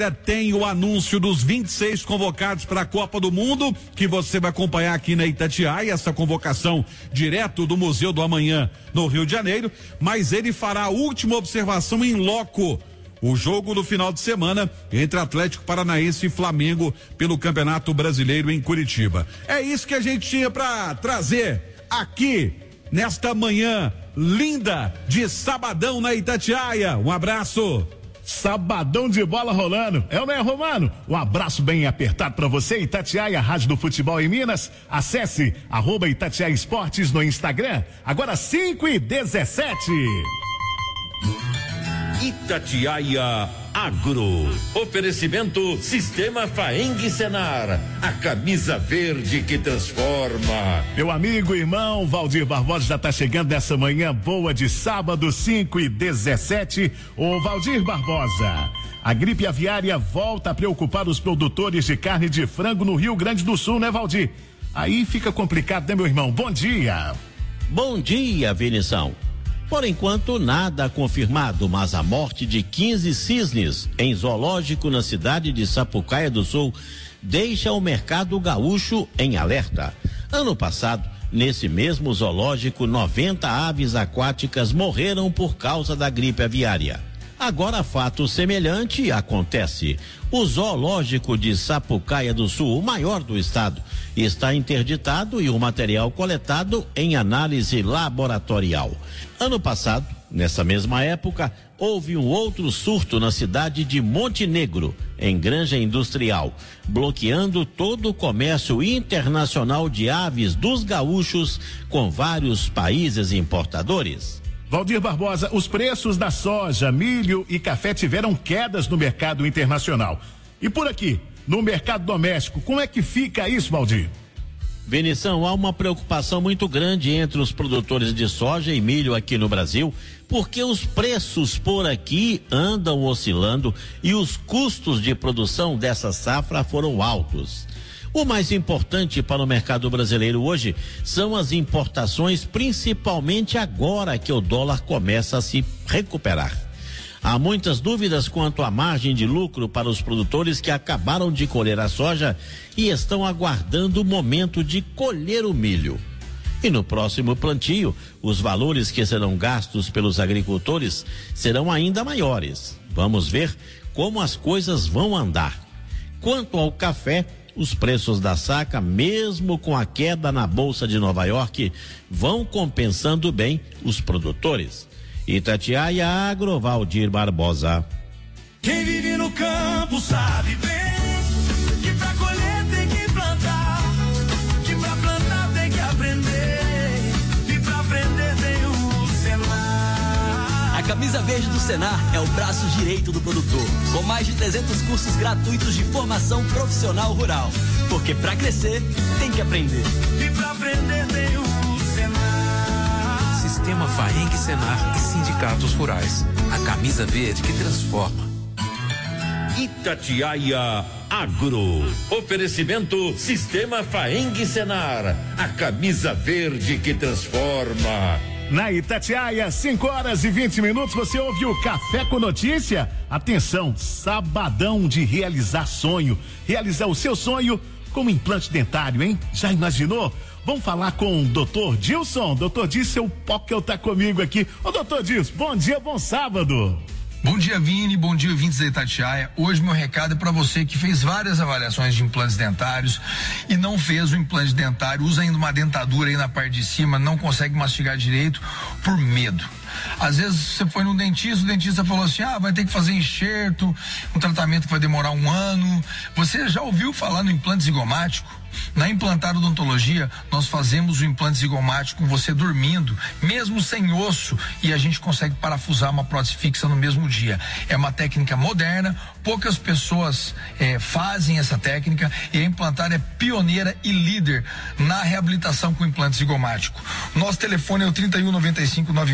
Tem o anúncio dos 26 convocados para a Copa do Mundo, que você vai acompanhar aqui na Itatiaia, essa convocação direto do Museu do Amanhã no Rio de Janeiro, mas ele fará a última observação em loco. O jogo do final de semana entre Atlético Paranaense e Flamengo pelo Campeonato Brasileiro em Curitiba. É isso que a gente tinha para trazer aqui nesta manhã linda de sabadão na Itatiaia. Um abraço. Sabadão de bola rolando, é ou não é, Romano? Um abraço bem apertado pra você, Itatiaia, Rádio do Futebol em Minas. Acesse @Itatiaia Esportes no Instagram. Agora 5:17. Itatiaia Agro. Oferecimento Sistema Faeng Senar. A camisa verde que transforma. Meu amigo e irmão Valdir Barbosa já tá chegando nessa manhã boa de sábado, 5:17. Ô Valdir Barbosa, a gripe aviária volta a preocupar os produtores de carne de frango no Rio Grande do Sul, né, Valdir? Aí fica complicado, né, meu irmão? Bom dia. Bom dia, Vinição. Por enquanto, nada confirmado, mas a morte de 15 cisnes em zoológico na cidade de Sapucaia do Sul deixa o mercado gaúcho em alerta. Ano passado, nesse mesmo zoológico, 90 aves aquáticas morreram por causa da gripe aviária. Agora, fato semelhante acontece. O zoológico de Sapucaia do Sul, o maior do estado, está interditado e o material coletado em análise laboratorial. Ano passado, nessa mesma época, houve um outro surto na cidade de Montenegro, em granja industrial, bloqueando todo o comércio internacional de aves dos gaúchos com vários países importadores. Valdir Barbosa, os preços da soja, milho e café tiveram quedas no mercado internacional. E por aqui, no mercado doméstico, como é que fica isso, Valdir? Vinição, há uma preocupação muito grande entre os produtores de soja e milho aqui no Brasil, porque os preços por aqui andam oscilando e os custos de produção dessa safra foram altos. O mais importante para o mercado brasileiro hoje são as importações, principalmente agora que o dólar começa a se recuperar. Há muitas dúvidas quanto à margem de lucro para os produtores que acabaram de colher a soja e estão aguardando o momento de colher o milho. E no próximo plantio, os valores que serão gastos pelos agricultores serão ainda maiores. Vamos ver como as coisas vão andar. Quanto ao café, os preços da saca, mesmo com a queda na Bolsa de Nova York, vão compensando bem os produtores. Itatiaia Agro, Valdir Barbosa. Quem vive no campo sabe bem que pra colher tem que plantar, que pra plantar tem que aprender, e pra aprender tem o Senar. A camisa verde do Senar é o braço direito do produtor, com mais de 300 cursos gratuitos de formação profissional rural. Porque pra crescer, tem que aprender. E pra aprender tem o Senar. Sistema Faeng Senar e sindicatos rurais. A camisa verde que transforma. Itatiaia Agro. Oferecimento Sistema Faeng Senar. A camisa verde que transforma. Na Itatiaia, 5:20, você ouve o Café com Notícia. Atenção, sabadão de realizar sonho. Realizar o seu sonho com um implante dentário, hein? Já imaginou? Vamos falar com o Dr. Dilson. Dr. Dilson, o Pocket tá comigo aqui. Ô, Dr. Dilson, bom dia, bom sábado. Bom dia, Vini, bom dia, ouvintes da Itatiaia. Hoje meu recado é para você que fez várias avaliações de implantes dentários e não fez o implante dentário, usa ainda uma dentadura aí na parte de cima, não consegue mastigar direito por medo. Às vezes você foi no dentista, o dentista falou assim, vai ter que fazer enxerto, um tratamento que vai demorar 1 ano. Você já ouviu falar no implante zigomático? Na Implantar Odontologia, nós fazemos o implante zigomático com você dormindo, mesmo sem osso, e a gente consegue parafusar uma prótese fixa no mesmo dia. É uma técnica moderna, poucas pessoas fazem essa técnica, e a Implantar é pioneira e líder na reabilitação com implante zigomático. Nosso telefone é o 3195-9000,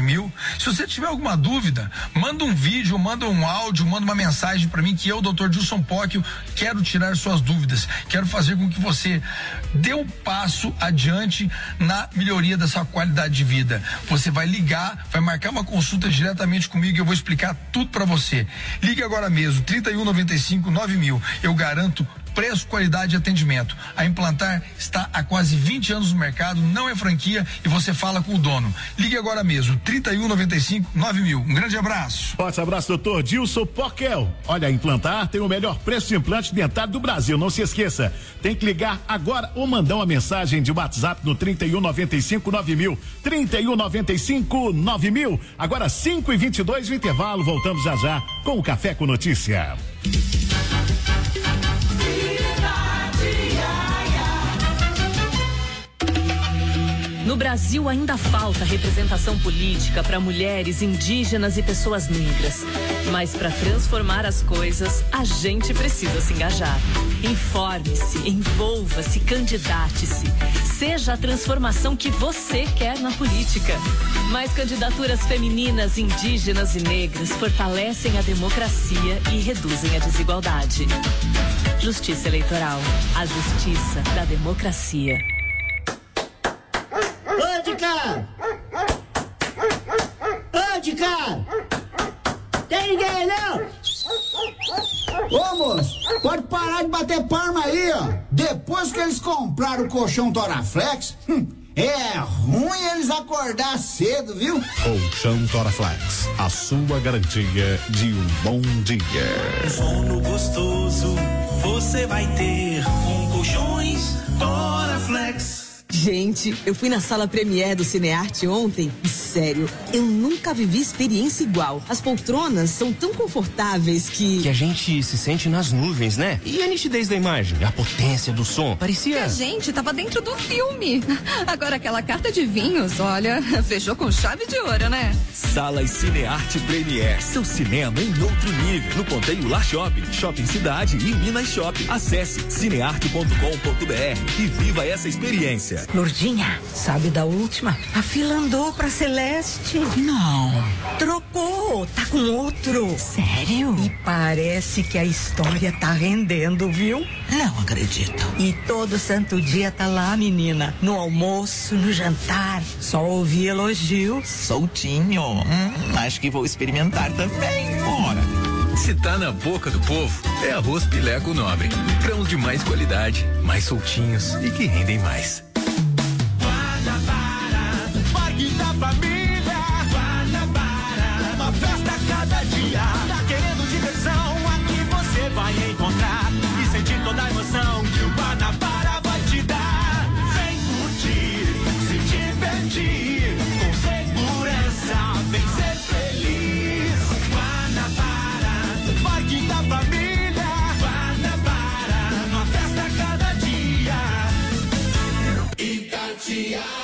Se você tiver alguma dúvida, manda um vídeo, manda um áudio, manda uma mensagem para mim que eu, Dr. Gilson Pocchio, quero tirar suas dúvidas. Quero fazer com que você dê um passo adiante na melhoria da sua qualidade de vida. Você vai ligar, vai marcar uma consulta diretamente comigo e eu vou explicar tudo para você. Ligue agora mesmo, 3195-9000. Eu garanto preço, qualidade e atendimento. A Implantar está há quase 20 anos no mercado, não é franquia e você fala com o dono. Ligue agora mesmo, 3195-9000. Um grande abraço. Forte abraço, doutor Gilson Pocchio. Olha, a Implantar tem o melhor preço de implante dentário do Brasil, não se esqueça. Tem que ligar agora ou mandar uma mensagem de WhatsApp no 3195-9000. 3195-9000. Agora 5h22 o intervalo, voltamos já já com o Café com Notícia. No Brasil ainda falta representação política para mulheres, indígenas e pessoas negras. Mas para transformar as coisas, a gente precisa se engajar. Informe-se, envolva-se, candidate-se. Seja a transformação que você quer na política. Mais candidaturas femininas, indígenas e negras fortalecem a democracia e reduzem a desigualdade. Justiça Eleitoral. A justiça da democracia. Ô, de cá! Ô, de cá! Tem ninguém, não? Ô, moço, pode parar de bater palma aí, ó. Depois que eles compraram o colchão Toraflex, é ruim eles acordar cedo, viu? Colchão Toraflex, a sua garantia de um bom dia. Sono gostoso, você vai ter com colchões Toraflex. Gente, eu fui na sala Premiere do Cinearte ontem e, sério, eu nunca vivi experiência igual. As poltronas são tão confortáveis que a gente se sente nas nuvens, né? E a nitidez da imagem, a potência do som, parecia... A gente tava dentro do filme. Agora aquela carta de vinhos, olha, fechou com chave de ouro, né? Salas Cinearte Premiere, seu cinema em outro nível. No Ponteio Lar Shopping, Shopping Cidade e Minas Shopping. Acesse cinearte.com.br e viva essa experiência. Lourdinha, sabe da última? A fila andou pra Celeste. Não. Trocou, tá com outro. Sério? E parece que a história tá rendendo, viu? Não acredito. E todo santo dia tá lá, menina. No almoço, no jantar. Só ouvi elogio. Soltinho. Acho que vou experimentar também. Bora. Se tá na boca do povo, é arroz Pileco Nobre. Grãos de mais qualidade, mais soltinhos e que rendem mais. Parque da Família, Guanabara, uma festa a cada dia. Tá querendo diversão? Aqui você vai encontrar e sentir toda a emoção que o Guanabara vai te dar. Vem curtir, se divertir, com segurança, vem ser feliz. Guanabara, Parque da Família, Guanabara, uma festa a cada dia. Itatiaia.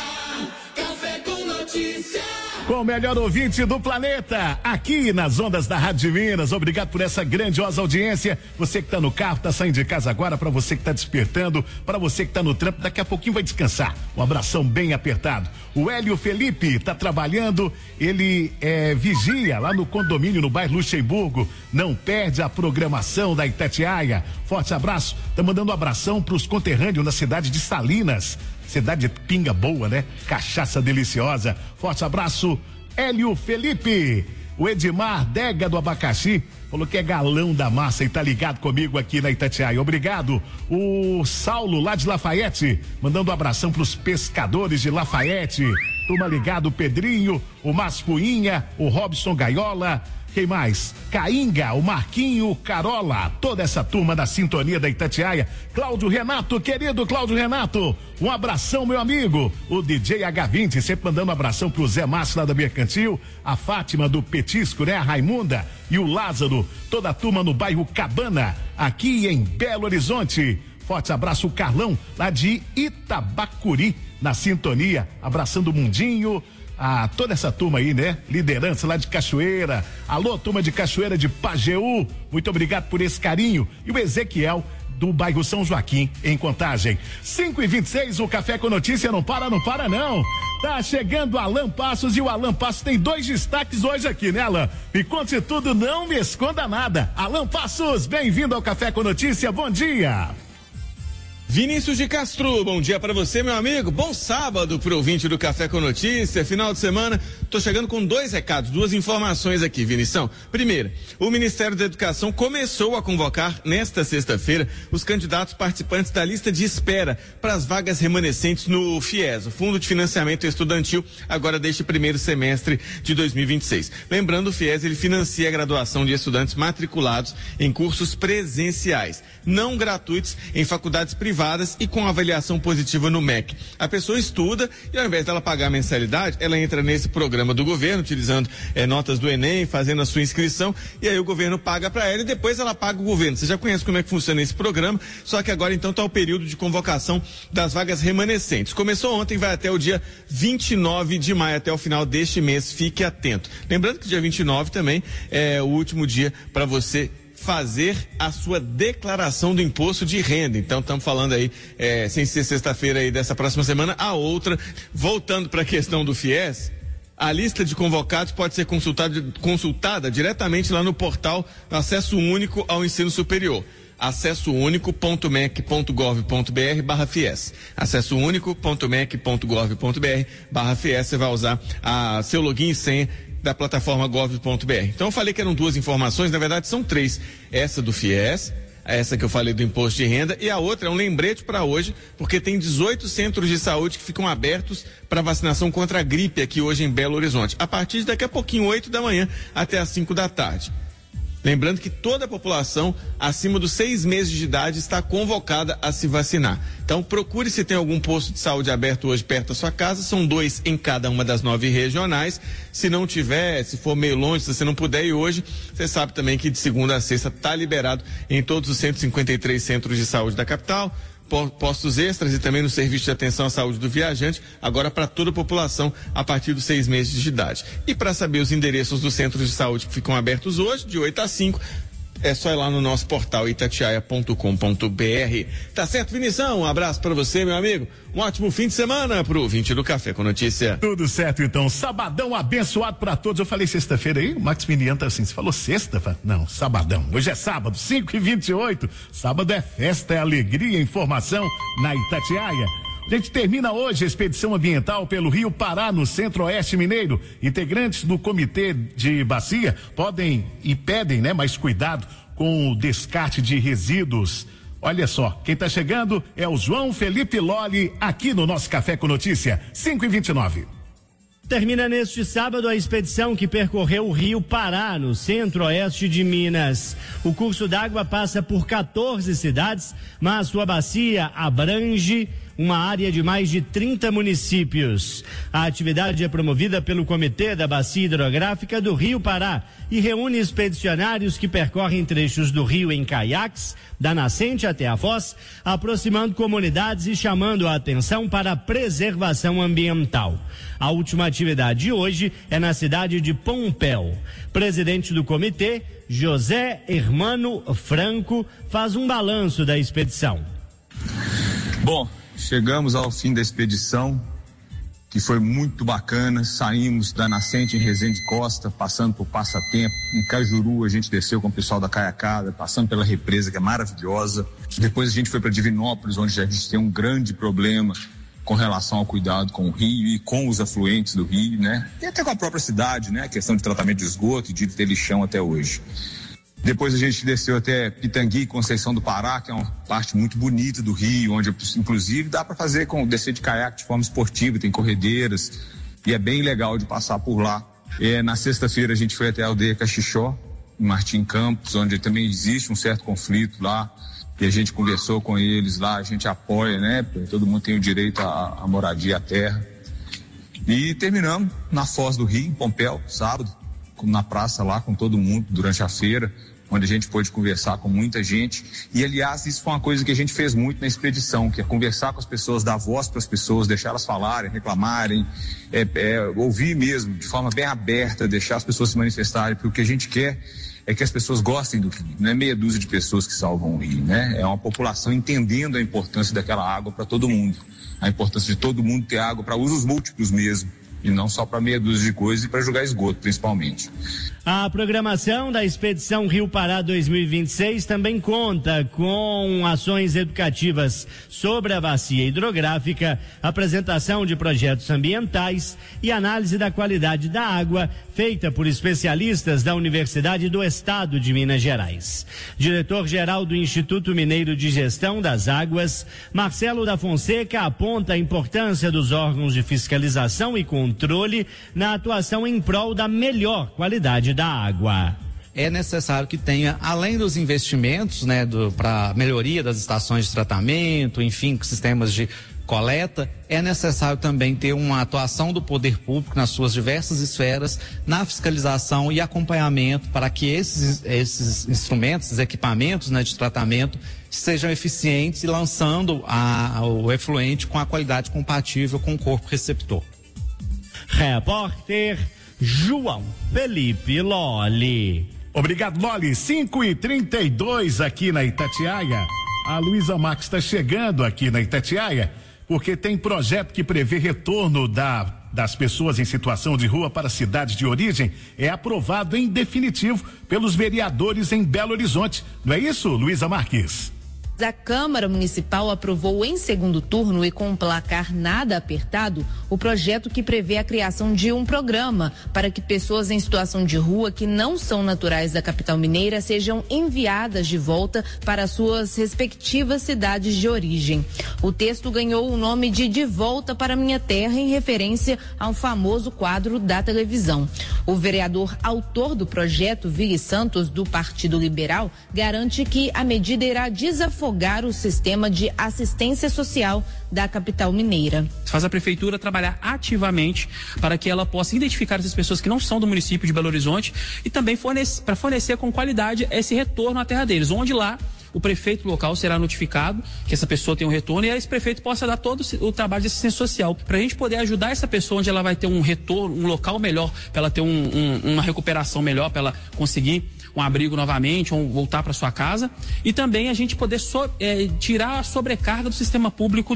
Com o melhor ouvinte do planeta, aqui nas ondas da Rádio Minas. Obrigado por essa grandiosa audiência. Você que tá no carro, tá saindo de casa agora, para você que tá despertando, para você que tá no trampo, daqui a pouquinho vai descansar. Um abração bem apertado. O Hélio Felipe tá trabalhando, ele vigia lá no condomínio no bairro Luxemburgo. Não perde a programação da Itatiaia. Forte abraço. Tá mandando um abração pros conterrâneos na cidade de Salinas. Cidade de pinga boa, né? Cachaça deliciosa. Forte abraço, Hélio Felipe. O Edmar Dega do Abacaxi falou que é galão da massa e tá ligado comigo aqui na Itatiaia. Obrigado. O Saulo lá de Lafayette, mandando um abração pros pescadores de Lafayette. Turma ligado, o Pedrinho, o Maspuinha, o Robson Gaiola. Quem mais? Cainga, o Marquinho, Carola, toda essa turma da sintonia da Itatiaia. Cláudio Renato, querido Cláudio Renato, um abração, meu amigo. O DJ H20, sempre mandando um abração pro Zé Márcio lá da Mercantil, a Fátima do Petisco, né? A Raimunda e o Lázaro, toda a turma no bairro Cabana, aqui em Belo Horizonte. Forte abraço, o Carlão, lá de Itabacuri, na sintonia, abraçando o Mundinho. Toda essa turma aí, né? Liderança lá de Cachoeira. Alô, turma de Cachoeira de Pajeú. Muito obrigado por esse carinho. E o Ezequiel do bairro São Joaquim, em Contagem. 5h26, o Café com Notícia não para não. Tá chegando o Alan Passos e o Alan Passos tem 2 destaques hoje aqui, né, Alan? Me conte tudo, não me esconda nada. Alan Passos, bem-vindo ao Café com Notícia, bom dia. Vinícius de Castro, bom dia para você, meu amigo. Bom sábado pro ouvinte do Café com Notícia, final de semana. Tô chegando com 2 recados, 2 informações aqui, Vinição. Primeira, o Ministério da Educação começou a convocar nesta sexta-feira os candidatos participantes da lista de espera para as vagas remanescentes no FIES, o Fundo de Financiamento Estudantil, agora deste primeiro semestre de 2026. Lembrando, o FIES, ele financia a graduação de estudantes matriculados em cursos presenciais, não gratuitos em faculdades privadas e com avaliação positiva no MEC. A pessoa estuda e ao invés dela pagar a mensalidade, ela entra nesse programa do governo, utilizando notas do Enem, fazendo a sua inscrição, e aí o governo paga para ela e depois ela paga o governo. Você já conhece como é que funciona esse programa, só que agora então está o período de convocação das vagas remanescentes. Começou ontem, vai até o dia 29 de maio, até o final deste mês, fique atento. Lembrando que dia 29 também é o último dia para você fazer a sua declaração do imposto de renda. Então estamos falando aí, sem ser sexta-feira aí dessa próxima semana, a outra. Voltando para a questão do FIES, a lista de convocados pode ser consultada diretamente lá no portal Acesso Único ao Ensino Superior. acessounico.mec.gov.br/FIES. acessounico.mec.gov.br/FIES. Você vai usar seu login e senha da plataforma gov.br. Então eu falei que eram 2 informações, na verdade são 3. Essa do FIES, essa que eu falei do imposto de renda, e a outra é um lembrete para hoje, porque tem 18 centros de saúde que ficam abertos para vacinação contra a gripe aqui hoje em Belo Horizonte, a partir de daqui a pouquinho, 8 da manhã até às 5 da tarde. Lembrando que toda a população acima dos 6 meses de idade está convocada a se vacinar. Então procure se tem algum posto de saúde aberto hoje perto da sua casa, são 2 em cada uma das 9 regionais. Se não tiver, se for meio longe, se você não puder ir hoje, você sabe também que de segunda a sexta está liberado em todos os 153 centros de saúde da capital, postos extras e também no serviço de atenção à saúde do viajante, agora para toda a população a partir dos 6 meses de idade. E para saber os endereços dos centros de saúde que ficam abertos hoje, de 8 às 5, é só ir lá no nosso portal itatiaia.com.br. Tá certo, Vinição? Um abraço para você, meu amigo. Um ótimo fim de semana pro ouvinte do Café com Notícia. Tudo certo, então. Sabadão abençoado para todos. Eu falei sexta-feira aí, o Max Minian tá assim, você falou sexta? Não, sabadão. Hoje é sábado, 5h28. Sábado é festa, é alegria, informação na Itatiaia. A gente termina hoje a expedição ambiental pelo Rio Pará, no Centro-Oeste Mineiro. Integrantes do Comitê de Bacia podem e pedem, mais cuidado com o descarte de resíduos. Olha só, quem está chegando é o João Felipe Lolli, aqui no nosso Café com Notícia, 5h29. Termina neste sábado a expedição que percorreu o Rio Pará, no centro-oeste de Minas. O curso d'água passa por 14 cidades, mas sua bacia abrange uma área de mais de 30 municípios. A atividade é promovida pelo Comitê da Bacia Hidrográfica do Rio Pará e reúne expedicionários que percorrem trechos do rio em caiaques, da nascente até a foz, aproximando comunidades e chamando a atenção para a preservação ambiental. A última atividade de hoje é na cidade de Pompéu. Presidente do comitê, José Hermano Franco, faz um balanço da expedição. Bom, chegamos ao fim da expedição, que foi muito bacana. Saímos da nascente em Resende Costa, passando por Passatempo. Em Cajuru a gente desceu com o pessoal da Caiacada, passando pela represa, que é maravilhosa. Depois a gente foi para Divinópolis, onde a gente tem um grande problema com relação ao cuidado com o rio e com os afluentes do rio, E até com a própria cidade, A questão de tratamento de esgoto e de ter lixão até hoje. Depois a gente desceu até Pitangui, Conceição do Pará, que é uma parte muito bonita do rio, onde inclusive dá para descer de caiaque de forma esportiva, tem corredeiras e é bem legal de passar por lá. Na sexta-feira a gente foi até a aldeia Caxixó, em Martim Campos, onde também existe um certo conflito lá, e a gente conversou com eles lá, a gente apoia, todo mundo tem o direito à moradia, à terra. E terminamos na Foz do Rio, em Pompéu, sábado, na praça lá com todo mundo durante a feira, onde a gente pôde conversar com muita gente. E aliás, isso foi uma coisa que a gente fez muito na expedição, que é conversar com as pessoas, dar voz para as pessoas, deixar elas falarem, reclamarem, ouvir mesmo de forma bem aberta, deixar as pessoas se manifestarem, porque o que a gente quer é que as pessoas gostem do rio. Não é meia dúzia de pessoas que salvam o rio, né? É uma população entendendo a importância daquela água para todo mundo. A importância de todo mundo ter água para usos múltiplos mesmo. E não só para meia dúzia de coisas e para jogar esgoto, principalmente. A programação da Expedição Rio Pará 2026 também conta com ações educativas sobre a bacia hidrográfica, apresentação de projetos ambientais e análise da qualidade da água, feita por especialistas da Universidade do Estado de Minas Gerais. Diretor-geral do Instituto Mineiro de Gestão das Águas, Marcelo da Fonseca, aponta a importância dos órgãos de fiscalização e controle na atuação em prol da melhor qualidade da água. É necessário que tenha, além dos investimentos, né, para melhoria das estações de tratamento, enfim, sistemas de coleta, é necessário também ter uma atuação do poder público nas suas diversas esferas, na fiscalização e acompanhamento para que esses instrumentos, esses equipamentos, né, de tratamento sejam eficientes e lançando o efluente com a qualidade compatível com o corpo receptor. Repórter João Felipe Lolli. Obrigado, Lolli. 5h32 aqui na Itatiaia. A Luísa Max está chegando aqui na Itatiaia porque tem projeto que prevê retorno das pessoas em situação de rua para a cidade de origem. É aprovado em definitivo pelos vereadores em Belo Horizonte. Não é isso, Luísa Marques? A Câmara Municipal aprovou em segundo turno e com um placar nada apertado o projeto que prevê a criação de um programa para que pessoas em situação de rua que não são naturais da capital mineira sejam enviadas de volta para suas respectivas cidades de origem. O texto ganhou o nome de Volta para Minha Terra, em referência ao famoso quadro da televisão. O vereador autor do projeto, Vili Santos, do Partido Liberal, garante que a medida irá desafogar o sistema de assistência social da capital mineira. Faz a prefeitura trabalhar ativamente para que ela possa identificar essas pessoas que não são do município de Belo Horizonte e também para fornecer com qualidade esse retorno à terra deles, onde lá o prefeito local será notificado que essa pessoa tem um retorno e esse prefeito possa dar todo o trabalho de assistência social para a gente poder ajudar essa pessoa onde ela vai ter um retorno, um local melhor, para ela ter uma recuperação melhor, para ela conseguir um abrigo novamente ou voltar para sua casa, e também a gente poder tirar a sobrecarga do sistema público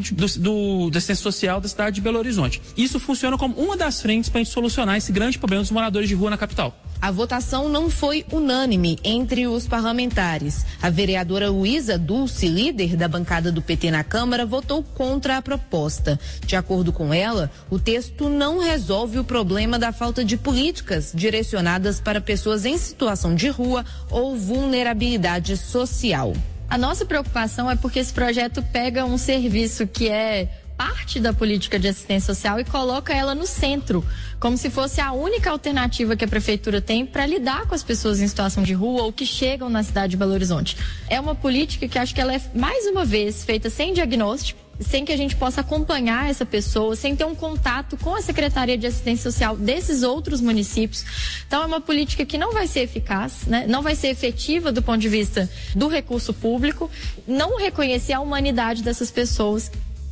da assistência social da cidade de Belo Horizonte. Isso funciona como uma das frentes para a gente solucionar esse grande problema dos moradores de rua na capital. A votação não foi unânime entre os parlamentares. A vereadora Luísa Dulce, líder da bancada do PT na Câmara, votou contra a proposta. De acordo com ela, o texto não resolve o problema da falta de políticas direcionadas para pessoas em situação de rua ou vulnerabilidade social. A nossa preocupação é porque esse projeto pega um serviço que é parte da política de assistência social e coloca ela no centro, como se fosse a única alternativa que a prefeitura tem para lidar com as pessoas em situação de rua ou que chegam na cidade de Belo Horizonte. É uma política que acho que ela é, mais uma vez, feita sem diagnóstico, sem que a gente possa acompanhar essa pessoa, sem ter um contato com a Secretaria de Assistência Social desses outros municípios. Então é uma política que não vai ser eficaz, né? Não vai ser efetiva do ponto de vista do recurso público, não reconhecer a humanidade dessas pessoas.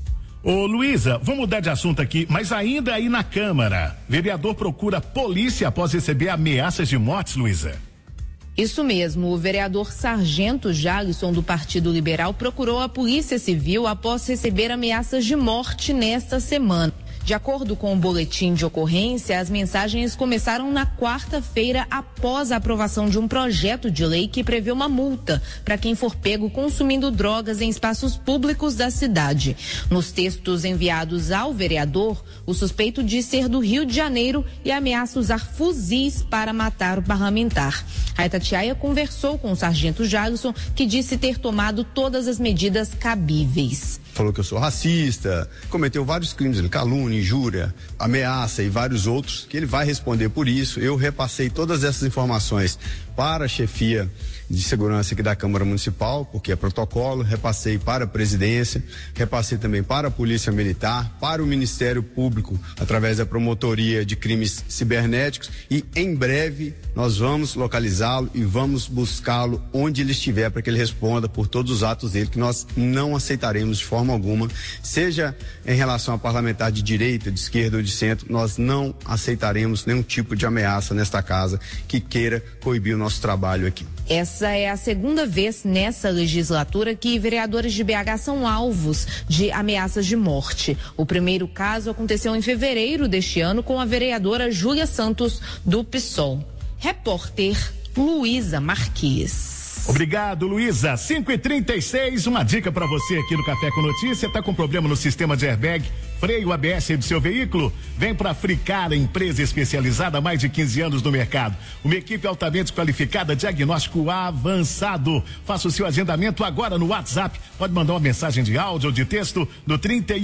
Ô Luísa, vamos mudar de assunto aqui, mas ainda aí na Câmara, vereador procura polícia após receber ameaças de mortes, Luísa? Isso mesmo, o vereador Sargento Jalisson do Partido Liberal procurou a Polícia Civil após receber ameaças de morte nesta semana. De acordo com o boletim de ocorrência, as mensagens começaram na quarta-feira após a aprovação de um projeto de lei que prevê uma multa para quem for pego consumindo drogas em espaços públicos da cidade. Nos textos enviados ao vereador, o suspeito diz ser do Rio de Janeiro e ameaça usar fuzis para matar o parlamentar. A Itatiaia conversou com o sargento Jalisson, que disse ter tomado todas as medidas cabíveis. Falou que eu sou racista, cometeu vários crimes, calúnia, injúria, ameaça e vários outros, que ele vai responder por isso. Eu repassei todas essas informações para a chefia de segurança aqui da Câmara Municipal, porque é protocolo, repassei para a presidência, repassei também para a Polícia Militar, para o Ministério Público, através da Promotoria de Crimes Cibernéticos, e em breve nós vamos localizá-lo e vamos buscá-lo onde ele estiver para que ele responda por todos os atos dele, que nós não aceitaremos de forma alguma, seja em relação a parlamentar de direita, de esquerda ou de centro, nós não aceitaremos nenhum tipo de ameaça nesta casa que queira coibir o nosso trabalho aqui. Essa é a segunda vez nessa legislatura que vereadores de BH são alvos de ameaças de morte. O primeiro caso aconteceu em fevereiro deste ano com a vereadora Júlia Santos, do PSOL. Repórter Luísa Marques. Obrigado, Luísa. 5h36, uma dica para você aqui no Café com Notícia. Tá com problema no sistema de airbag, freio ABS do seu veículo? Vem para Fricar, empresa especializada há mais de 15 anos no mercado. Uma equipe altamente qualificada, diagnóstico avançado. Faça o seu agendamento agora no WhatsApp. Pode mandar uma mensagem de áudio ou de texto no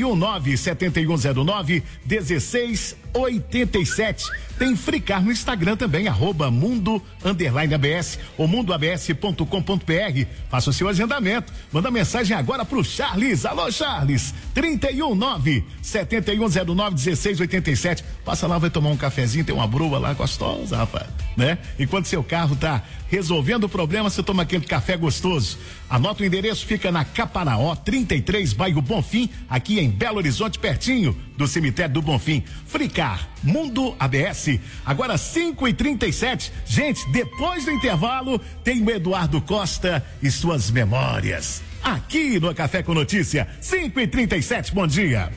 319-7109-1687. Tem Fricar no Instagram também, @mundo_ABS ou mundoabs.com.br. Faça o seu agendamento. Manda mensagem agora pro Charles. Alô, Charles. 319-7109-1687. Passa lá, vai tomar um cafezinho, tem uma broa lá gostosa, rapaz, né? Enquanto seu carro tá resolvendo o problema, você toma aquele café gostoso. Anota o endereço, fica na Caparaó, 33, bairro Bonfim, aqui em Belo Horizonte, pertinho do cemitério do Bonfim. Fricar, Mundo ABS. Agora 5h37. Gente, depois do intervalo, tem o Eduardo Costa e suas memórias. Aqui no Café com Notícia, 5h37, bom dia.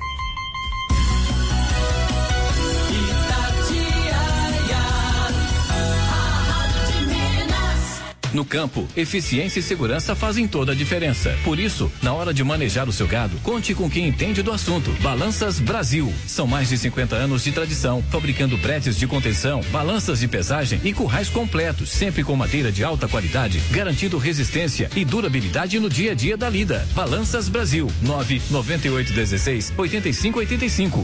No campo, eficiência e segurança fazem toda a diferença. Por isso, na hora de manejar o seu gado, conte com quem entende do assunto. Balanças Brasil. São mais de 50 anos de tradição, fabricando bretes de contenção, balanças de pesagem e currais completos, sempre com madeira de alta qualidade, garantindo resistência e durabilidade no dia a dia da lida. Balanças Brasil. 99816-8585.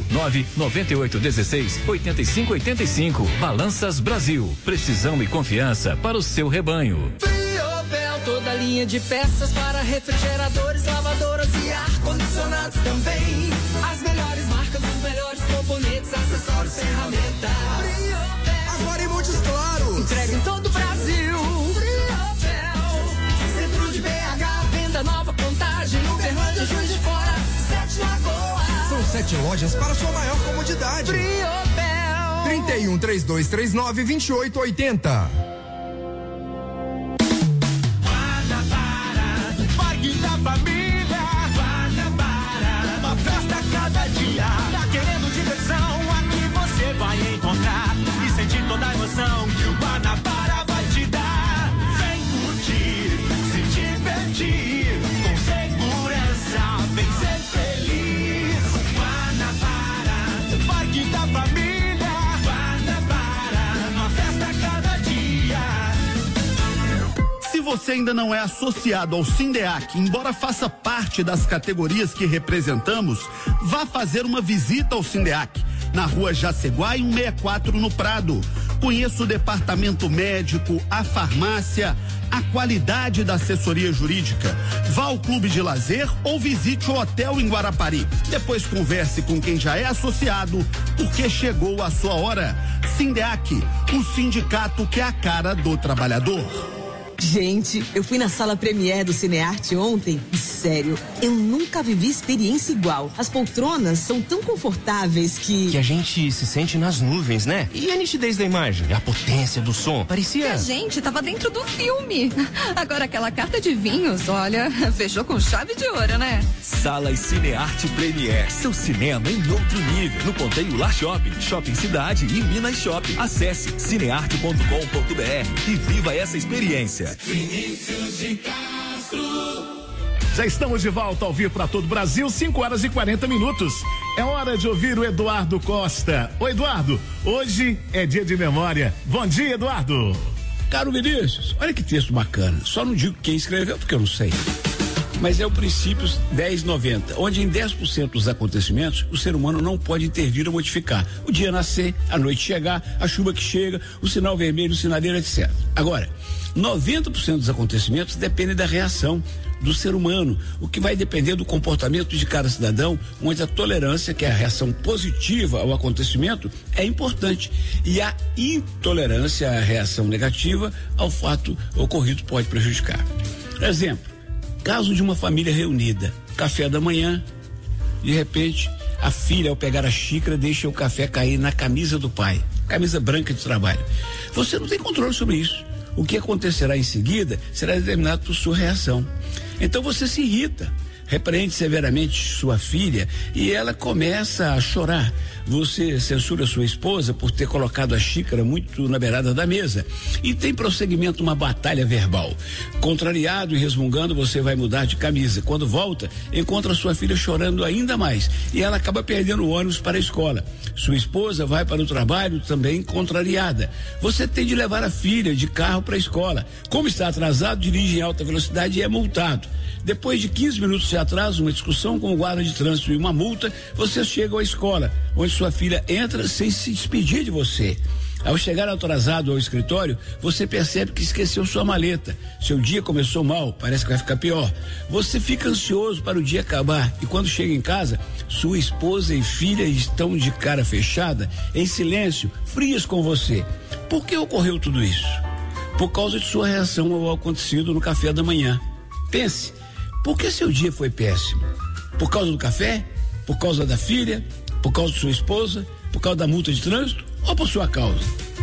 99816-8585. Balanças Brasil. Precisão e confiança para o seu rebanho. Friobel, toda linha de peças para refrigeradores, lavadoras e ar-condicionados também. As melhores marcas, os melhores componentes, acessórios, ferramentas. Friobel, agora em Montes Claros. Entrega em todo o Brasil. Friobel, centro de BH, venda nova, Contagem, Uberlândia, Juiz de Fora, 7 Lagoas. São 7 lojas para sua maior comodidade. Friobel. 31-3239-2880. Da família, Guanabara, uma festa a cada dia. Tá querendo diversão? Aqui você vai encontrar e sentir toda a emoção que o Guanabara vai te dar. Vem curtir, se divertir, com segurança, vem ser feliz. Guanabara, Parque da Família, Guanabara, uma festa a cada dia. Se você ainda não é associado ao Sindeac, embora faça parte das categorias que representamos, vá fazer uma visita ao Sindeac, na rua Jaceguai 164 no Prado. Conheça o departamento médico, a farmácia, a qualidade da assessoria jurídica. Vá ao clube de lazer ou visite o hotel em Guarapari. Depois converse com quem já é associado, porque chegou a sua hora. Sindeac, o sindicato que é a cara do trabalhador. Gente, eu fui na sala Premier do Cinearte ontem e, sério, eu nunca vivi experiência igual. As poltronas são tão confortáveis que a gente se sente nas nuvens, né? E a nitidez da imagem, a potência do som, parecia... A gente tava dentro do filme. Agora aquela carta de vinhos, olha, fechou com chave de ouro, né? Salas Cinearte Premier, seu cinema em outro nível. No Ponteio Lar Shopping, Shopping Cidade e Minas Shopping. Acesse cinearte.com.br e viva essa experiência. Vinícius de Castro. Já estamos de volta ao vivo para todo o Brasil, 5h40. É hora de ouvir o Eduardo Costa. Ô Eduardo, hoje é dia de memória. Bom dia, Eduardo. Caro Vinícius, olha que texto bacana. Só não digo quem escreveu porque eu não sei. Mas é o Princípios 1090, onde em 10% dos acontecimentos o ser humano não pode intervir ou modificar. O dia nascer, a noite chegar, a chuva que chega, o sinal vermelho, o sinaleiro, etc. Agora, 90% dos acontecimentos dependem da reação do ser humano, o que vai depender do comportamento de cada cidadão, onde a tolerância, que é a reação positiva ao acontecimento, é importante, e a intolerância, a reação negativa ao fato ocorrido, pode prejudicar. Exemplo, caso de uma família reunida, café da manhã, de repente a filha, ao pegar a xícara, deixa o café cair na camisa do pai, camisa branca de trabalho. Você não tem controle sobre isso. O que acontecerá em seguida será determinado por sua reação. Então você se irrita, repreende severamente sua filha e ela começa a chorar. Você censura sua esposa por ter colocado a xícara muito na beirada da mesa e tem prosseguimento uma batalha verbal. Contrariado e resmungando, você vai mudar de camisa. Quando volta, encontra sua filha chorando ainda mais e ela acaba perdendo o ônibus para a escola. Sua esposa vai para o trabalho também contrariada. Você tem de levar a filha de carro para a escola. Como está atrasado, dirige em alta velocidade e é multado. Depois de 15 minutos de atraso, uma discussão com o guarda de trânsito e uma multa, você chega à escola, onde sua filha entra sem se despedir de você. Ao chegar atrasado ao escritório, você percebe que esqueceu sua maleta. Seu dia começou mal, parece que vai ficar pior. Você fica ansioso para o dia acabar e quando chega em casa, sua esposa e filha estão de cara fechada, em silêncio, frias com você. Por que ocorreu tudo isso? Por causa de sua reação ao acontecido no café da manhã. Pense. Por que seu dia foi péssimo? Por causa do café? Por causa da filha? Por causa de sua esposa? Por causa da multa de trânsito? Ou por sua causa?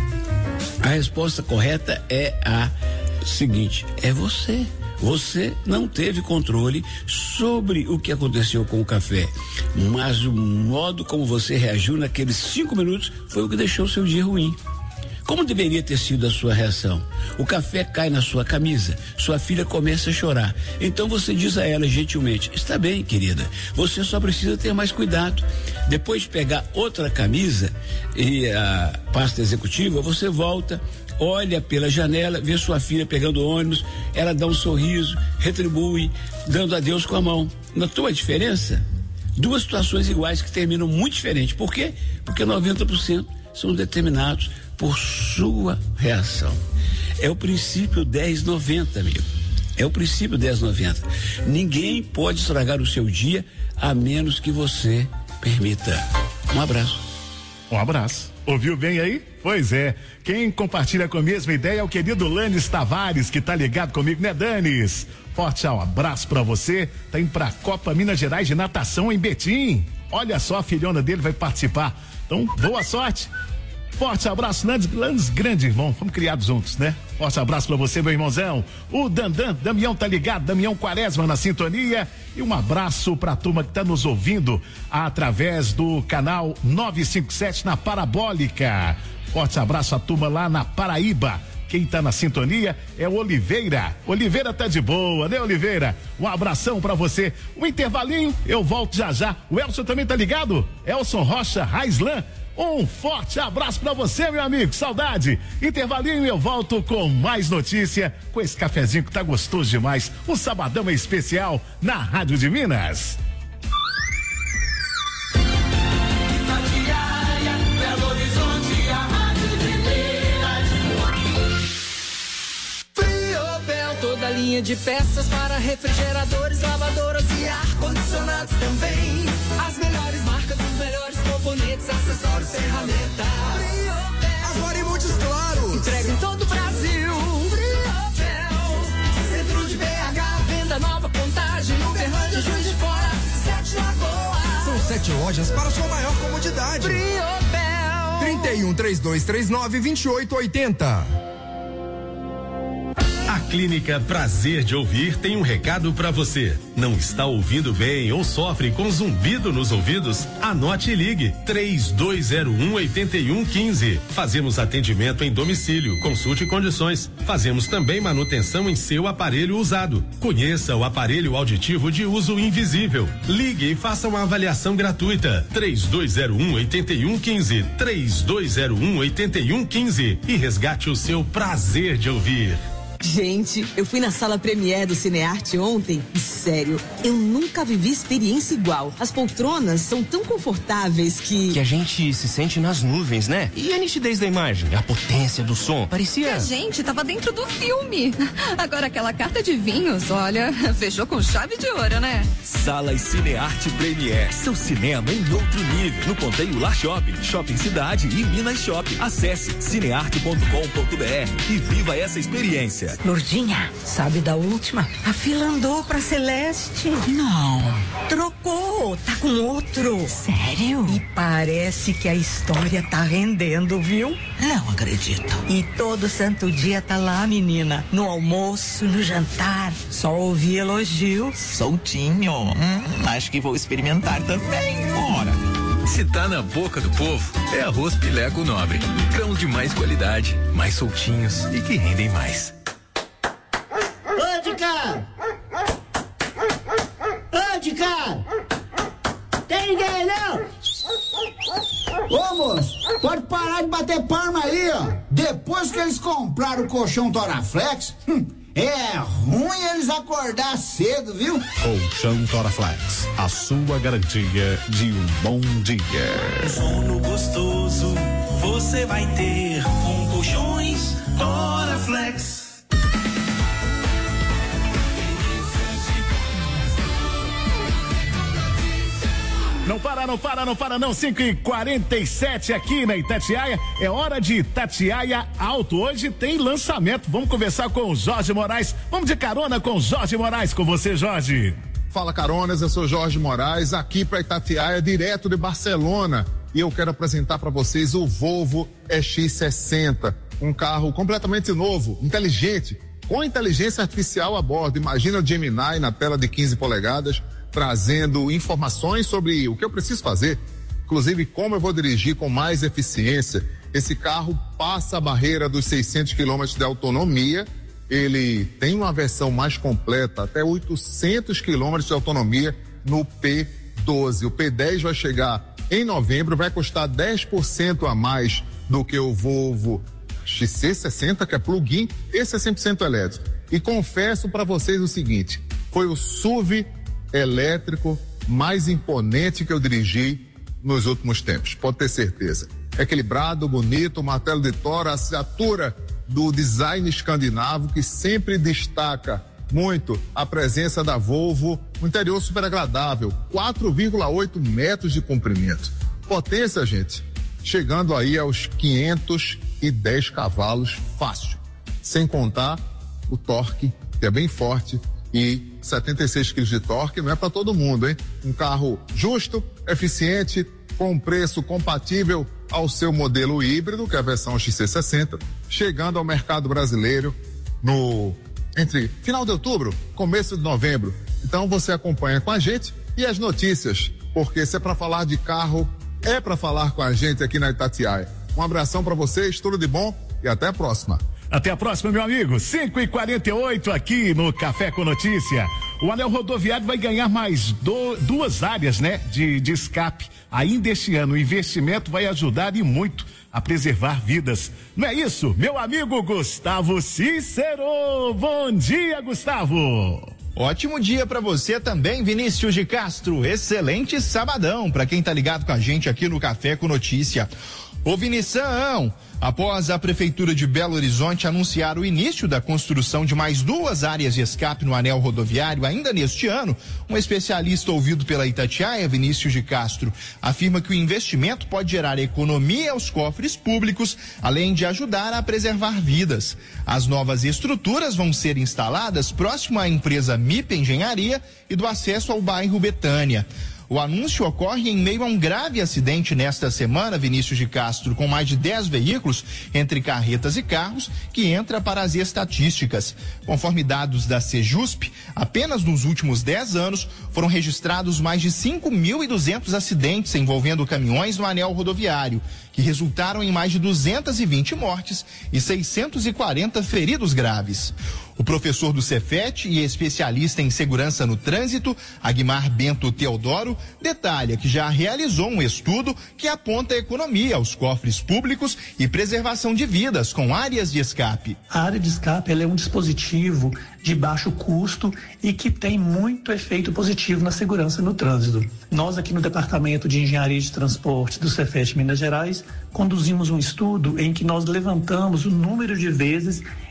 A resposta correta é a seguinte: é você. Você não teve controle sobre o que aconteceu com o café, mas o modo como você reagiu naqueles 5 minutos foi o que deixou seu dia ruim. Como deveria ter sido a sua reação? O café cai na sua camisa, sua filha começa a chorar. Então você diz a ela gentilmente: está bem, querida, você só precisa ter mais cuidado. Depois de pegar outra camisa e a pasta executiva, você volta, olha pela janela, vê sua filha pegando o ônibus, ela dá um sorriso, retribui, dando adeus com a mão. Notou a diferença? Duas situações iguais que terminam muito diferente. Por quê? Porque 90% são determinados por sua reação. É o princípio 10-90, amigo. É o princípio 10-90. Ninguém pode estragar o seu dia a menos que você permita. Um abraço. Um abraço. Ouviu bem aí? Pois é. Quem compartilha com a mesma ideia é o querido Lanes Tavares, que tá ligado comigo, né, Danis? Forte abraço pra você. Tá indo pra Copa Minas Gerais de natação em Betim. Olha só, a filhona dele vai participar. Então, boa sorte. Forte abraço, Landes, grande irmão, fomos criados juntos, né? Forte abraço pra você, meu irmãozão. O Damião tá ligado, Damião Quaresma na sintonia. E um abraço pra turma que tá nos ouvindo através do canal 957 na Parabólica. Forte abraço à turma lá na Paraíba. Quem tá na sintonia é o Oliveira. Oliveira tá de boa, né, Oliveira? Um abração pra você. Um intervalinho, eu volto já. O Elson também tá ligado? Elson Rocha, Raislan. Um forte abraço pra você, meu amigo, saudade. Intervalinho, eu volto com mais notícia, com esse cafezinho que tá gostoso demais. Um sabadão especial na Rádio de Minas. Friobel, toda linha de peças para refrigeradores, lavadoras e ar-condicionados também. As melhores marcas, os melhores componentes, acessórios, ferramentas. Agora em Montes Claros. Entrega em todo o Brasil. Friobel. Centro de BH, venda nova, Contagem, Uberlândia, Juiz de Fora, 7 Lagoas. São 7 lojas para sua maior comodidade. Friobel. 31-3239-2880. A Clínica Prazer de Ouvir tem um recado para você. Não está ouvindo bem ou sofre com zumbido nos ouvidos? Anote e ligue 3201-8115. Fazemos atendimento em domicílio, consulte condições. Fazemos também manutenção em seu aparelho usado. Conheça o aparelho auditivo de uso invisível. Ligue e faça uma avaliação gratuita. 3201-8115. 3201-8115 e resgate o seu prazer de ouvir. Gente, eu fui na sala Premier do Cinearte ontem e, sério, eu nunca vivi experiência igual. As poltronas são tão confortáveis que a gente se sente nas nuvens, né? E a nitidez da imagem, a potência do som, parecia... Que a gente tava dentro do filme. Agora aquela carta de vinhos, olha, fechou com chave de ouro, né? Salas Cinearte Premier, seu cinema em outro nível. No Ponteio Lar Shopping, Shopping Cidade e Minas Shopping. Acesse cinearte.com.br e viva essa experiência. Lourdinha, sabe da última? A fila andou pra Celeste. Não. Trocou, tá com outro. Sério? E parece que a história tá rendendo, viu? Não acredito. E todo santo dia tá lá, menina. No almoço, no jantar. Só ouvi elogio. Soltinho. Acho que vou experimentar também. Bora. Se tá na boca do povo, é arroz Pileco Nobre. Grãos de mais qualidade, mais soltinhos e que rendem mais. Ô, de cara! Ô, de cara! Tem ninguém, não? Ô, moço, pode parar de bater palma aí, ó. Depois que eles compraram o colchão Toraflex, é ruim eles acordar cedo, viu? Colchão Toraflex, a sua garantia de um bom dia. Sono gostoso você vai ter com colchões Toraflex. Não para não, 5h47 aqui na Itatiaia, é hora de Itatiaia Auto, hoje tem lançamento, vamos conversar com o Jorge Moraes, vamos de carona com o Jorge Moraes, com você, Jorge. Fala, caronas, eu sou Jorge Moraes, aqui para Itatiaia, direto de Barcelona, e eu quero apresentar para vocês o Volvo EX60, um carro completamente novo, inteligente, com inteligência artificial a bordo, imagina o Gemini na tela de 15 polegadas, trazendo informações sobre o que eu preciso fazer, inclusive como eu vou dirigir com mais eficiência. Esse carro passa a barreira dos 600 quilômetros de autonomia, ele tem uma versão mais completa, até 800 quilômetros de autonomia no P12. O P10 vai chegar em novembro, vai custar 10% a mais do que o Volvo XC60, que é plug-in, esse é 100% elétrico. E confesso para vocês o seguinte, foi o SUV elétrico mais imponente que eu dirigi nos últimos tempos, pode ter certeza. Equilibrado, bonito, martelo de Thor, a assinatura do design escandinavo que sempre destaca muito a presença da Volvo, um interior super agradável, 4,8 metros de comprimento. Potência, gente, chegando aí aos 510 cavalos fácil, sem contar o torque, que é bem forte, e 76 quilos de torque não é para todo mundo, hein? Um carro justo, eficiente, com um preço compatível ao seu modelo híbrido, que é a versão XC60, chegando ao mercado brasileiro entre final de outubro, começo de novembro. Então você acompanha com a gente e as notícias, porque se é para falar de carro, é para falar com a gente aqui na Itatiaia. Um abração para vocês, tudo de bom e até a próxima. Até a próxima, meu amigo. 5h48 aqui no Café com Notícia. O anel rodoviário vai ganhar mais duas áreas, né, de escape. Ainda este ano, o investimento vai ajudar e muito a preservar vidas. Não é isso, meu amigo Gustavo Cícero? Bom dia, Gustavo. Ótimo dia para você também, Vinícius de Castro. Excelente sabadão para quem tá ligado com a gente aqui no Café com Notícia. Ô Vinição, após a Prefeitura de Belo Horizonte anunciar o início da construção de mais duas áreas de escape no anel rodoviário ainda neste ano, um especialista ouvido pela Itatiaia, Vinícius de Castro, afirma que o investimento pode gerar economia aos cofres públicos, além de ajudar a preservar vidas. As novas estruturas vão ser instaladas próximo à empresa MIP Engenharia e do acesso ao bairro Betânia. O anúncio ocorre em meio a um grave acidente nesta semana, Vinícius de Castro, com mais de 10 veículos, entre carretas e carros, que entra para as estatísticas. Conforme dados da Sejusp, apenas nos últimos 10 anos foram registrados mais de 5.200 acidentes envolvendo caminhões no anel rodoviário, que resultaram em mais de 220 mortes e 640 feridos graves. O professor do Cefet e especialista em segurança no trânsito, Aguimar Bento Teodoro, detalha que já realizou um estudo que aponta a economia aos cofres públicos e preservação de vidas com áreas de escape. A área de escape ela é um dispositivo de baixo custo e que tem muito efeito positivo na segurança no trânsito. Nós aqui no Departamento de Engenharia de Transporte do Cefet Minas Gerais conduzimos um estudo em que nós levantamos o número de vezes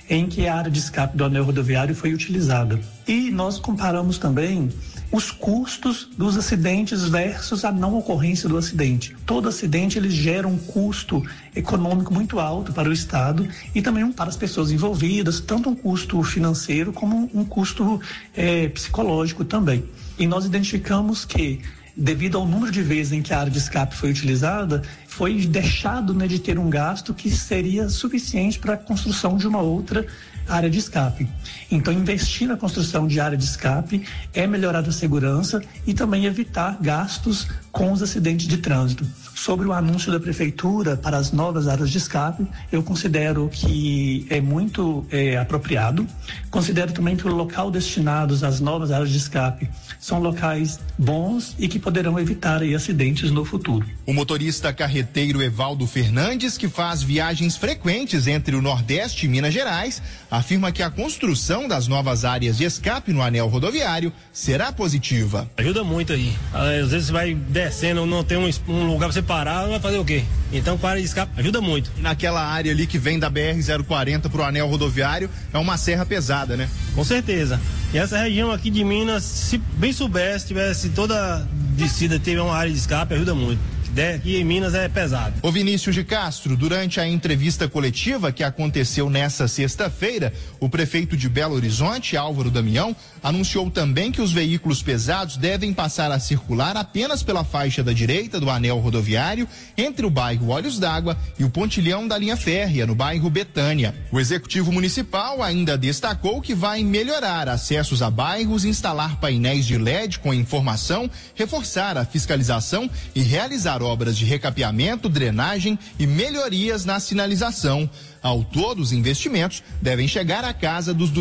em que a área de escape do anel rodoviário foi utilizada. E nós comparamos também os custos dos acidentes versus a não ocorrência do acidente. Todo acidente ele gera um custo econômico muito alto para o Estado e também para as pessoas envolvidas, tanto um custo financeiro como um custo psicológico também. E nós identificamos que, devido ao número de vezes em que a área de escape foi utilizada, foi deixado de ter um gasto que seria suficiente para a construção de uma outra área de escape. Então, investir na construção de área de escape é melhorar a segurança e também evitar gastos com os acidentes de trânsito. Sobre o anúncio da Prefeitura para as novas áreas de escape, eu considero que é muito apropriado. Considero também que o local destinados às novas áreas de escape são locais bons e que poderão evitar aí acidentes no futuro. O motorista carreteiro Evaldo Fernandes, que faz viagens frequentes entre o Nordeste e Minas Gerais, afirma que a construção das novas áreas de escape no anel rodoviário será positiva. Ajuda muito aí. Às vezes você vai descendo, não tem um lugar pra você parar, vai fazer o quê? Então, com a área de escape, ajuda muito. E naquela área ali que vem da BR-040 pro anel rodoviário, é uma serra pesada, né? Com certeza. E essa região aqui de Minas, se bem soubesse, tivesse toda descida, teve uma área de escape, ajuda muito. Aqui em Minas é pesado. O Vinícius de Castro, durante a entrevista coletiva que aconteceu nesta sexta-feira, o prefeito de Belo Horizonte, Álvaro Damião, anunciou também que os veículos pesados devem passar a circular apenas pela faixa da direita do anel rodoviário, entre o bairro Olhos d'Água e o pontilhão da linha férrea, no bairro Betânia. O executivo municipal ainda destacou que vai melhorar acessos a bairros, instalar painéis de LED com informação, reforçar a fiscalização e realizar obras de recapeamento, drenagem e melhorias na sinalização. Ao todo, os investimentos devem chegar à casa dos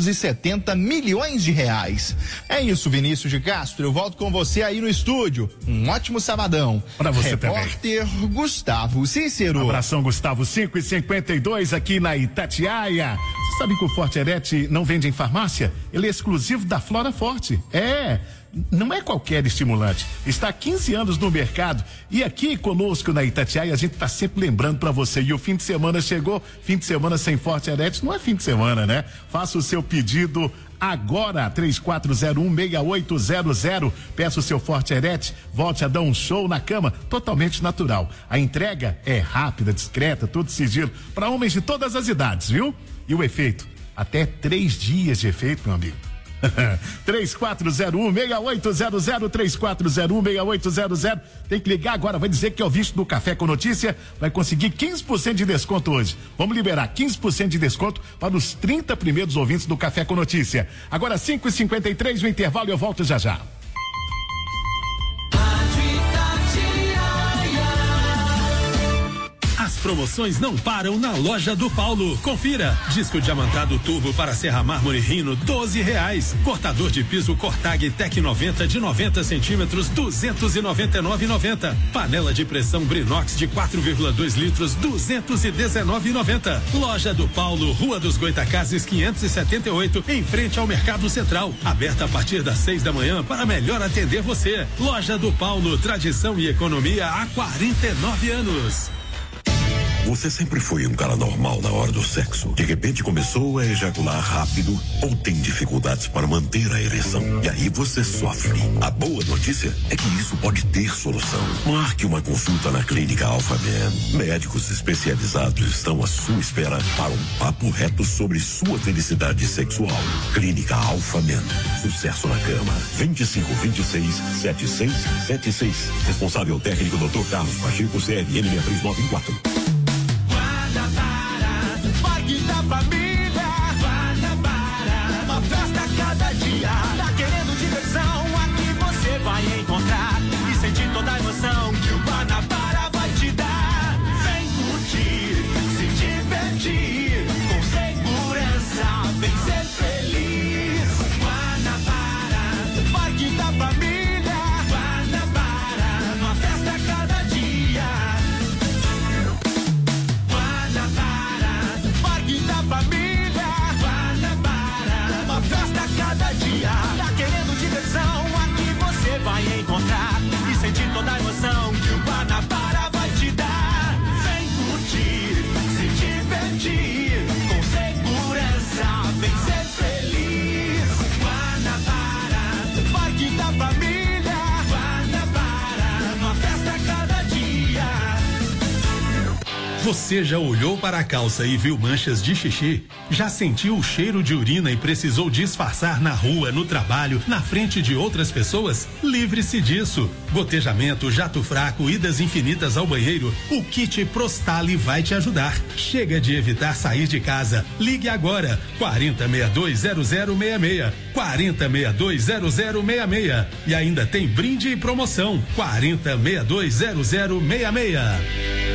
270 milhões de reais. É isso, Vinícius de Castro. Eu volto com você aí no estúdio. Um ótimo sabadão. Para você Repórter também. Gustavo Cícero. Abração, Gustavo. 5h52 aqui na Itatiaia. Você sabe que o Forte Erete não vende em farmácia? Ele é exclusivo da Flora Forte. Não é qualquer estimulante. Está há 15 anos no mercado e aqui conosco na Itatiaia a gente está sempre lembrando para você. E o fim de semana chegou, fim de semana sem Forte Erete não é fim de semana, né? Faça o seu pedido agora, 3401-6800. Peça o seu Forte Erete, volte a dar um show na cama, totalmente natural. A entrega é rápida, discreta, tudo sigilo, para homens de todas as idades, viu? E o efeito? Até 3 dias de efeito, meu amigo. 3401-6800, 3401-6800. Tem que ligar agora, vai dizer que é o visto do Café com Notícia, vai conseguir 15% de desconto hoje. Vamos liberar 15% de desconto para os 30 primeiros ouvintes do Café com Notícia. Agora 5h53, o intervalo, eu volto já já. As promoções não param na Loja do Paulo. Confira. Disco diamantado turbo para serra mármore Rhino, R$12. Cortador de piso Cortag Tec 90 de 90 centímetros, R$299,90. Panela de pressão Brinox de 4,2 litros, R$219,90. Loja do Paulo, Rua dos Goitacazes 578, em frente ao Mercado Central. Aberta a partir das 6 da manhã para melhor atender você. Loja do Paulo, tradição e economia há 49 anos. Você sempre foi um cara normal na hora do sexo. De repente começou a ejacular rápido ou tem dificuldades para manter a ereção. E aí você sofre. A boa notícia é que isso pode ter solução. Marque uma consulta na Clínica Alpha Man. Médicos especializados estão à sua espera para um papo reto sobre sua felicidade sexual. Clínica Alpha Man. Sucesso na cama. 2526-7676. Responsável técnico Dr. Carlos Pacheco, CRN 63914. Parque da Família, Guanabara, uma festa a cada dia. Tá querendo diversão? Aqui você vai encontrar e sentir toda a emoção que o Guanabara vai te dar. Vem curtir, se divertir, com segurança, vem ser feliz. Guanabara, Parque da Família, Guanabara, uma festa a cada dia. Da família, Guanabara, uma festa a cada dia. Tá querendo diversão? Aqui você vai encontrar e sentir toda a emoção que o Guanabara vai te dar. Vem curtir, se divertir, com segurança. família. Guanabara, uma festa a cada dia. Você já olhou para a calça e viu manchas de xixi? Já sentiu o cheiro de urina e precisou disfarçar na rua, no trabalho, na frente de outras pessoas? Livre-se disso. Gotejamento, jato fraco, idas infinitas ao banheiro, o kit Prostali vai te ajudar. Chega de evitar sair de casa. Ligue agora, 40620066, 40620066. E ainda tem brinde e promoção, 40620066.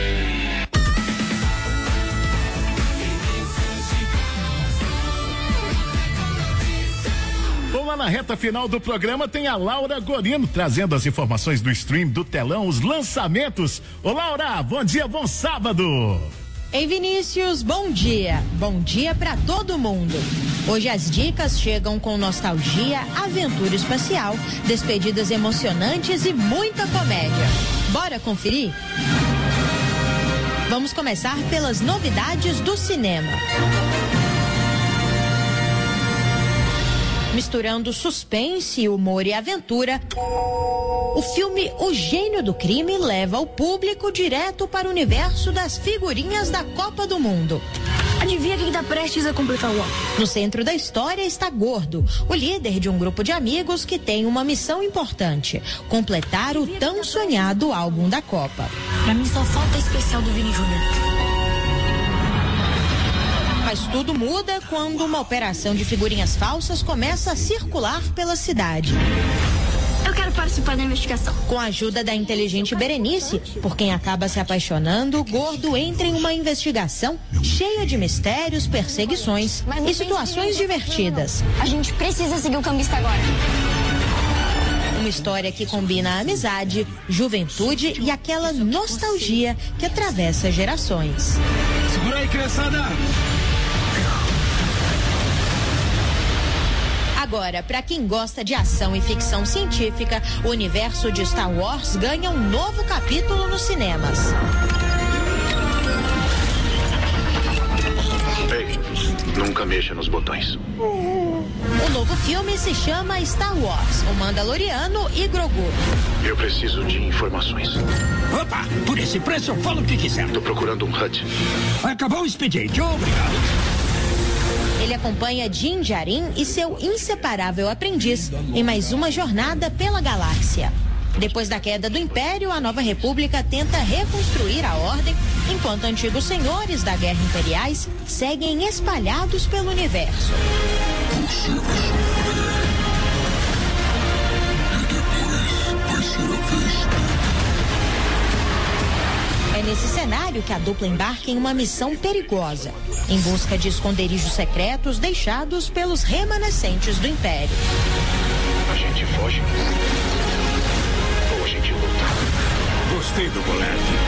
Lá na reta final do programa tem a Laura Gorino trazendo as informações do stream, do telão, os lançamentos. Ô Laura, bom dia, bom sábado. Ei Vinícius, bom dia. Bom dia pra todo mundo. Hoje as dicas chegam com nostalgia, aventura espacial, despedidas emocionantes e muita comédia. Bora conferir? Vamos começar pelas novidades do cinema. Misturando suspense, humor e aventura, o filme O Gênio do Crime leva o público direto para o universo das figurinhas da Copa do Mundo. Adivinha quem está prestes a completar o ano? No centro da história está Gordo, o líder de um grupo de amigos que tem uma missão importante: completar o tão sonhado álbum da Copa. Pra mim só falta a especial do Vini Júnior. Mas tudo muda quando uma operação de figurinhas falsas começa a circular pela cidade. Eu quero participar da investigação. Com a ajuda da inteligente Berenice, por quem acaba se apaixonando, Gordo entra em uma investigação cheia de mistérios, perseguições e situações divertidas. A gente precisa seguir o cambista agora. Uma história que combina a amizade, juventude e aquela nostalgia que atravessa gerações. Segura aí, criançada! Agora, para quem gosta de ação e ficção científica, o universo de Star Wars ganha um novo capítulo nos cinemas. Ei, nunca mexa nos botões. O novo filme se chama Star Wars, o Mandaloriano e Grogu. Eu preciso de informações. Opa, por esse preço eu falo o que quiser. Tô procurando um HUD. Acabou o expediente, obrigado. Ele acompanha Din Djarin e seu inseparável aprendiz em mais uma jornada pela galáxia. Depois da queda do Império, a Nova República tenta reconstruir a ordem, enquanto antigos senhores da Guerra Imperiais seguem espalhados pelo universo. É nesse cenário que a dupla embarca em uma missão perigosa, em busca de esconderijos secretos deixados pelos remanescentes do Império. A gente foge ou a gente luta? Gostei do moleque.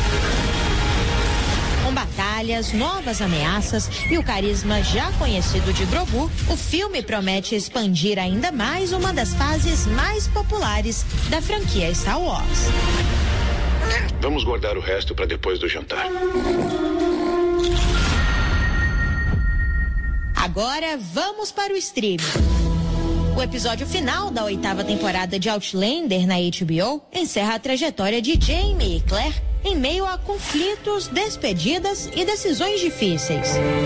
Com batalhas, novas ameaças e o carisma já conhecido de Grogu, o filme promete expandir ainda mais uma das fases mais populares da franquia Star Wars. Vamos guardar o resto para depois do jantar. Agora vamos para o streaming. O episódio final da 8ª temporada de Outlander na HBO encerra a trajetória de Jaime e Claire em meio a conflitos, despedidas e decisões difíceis.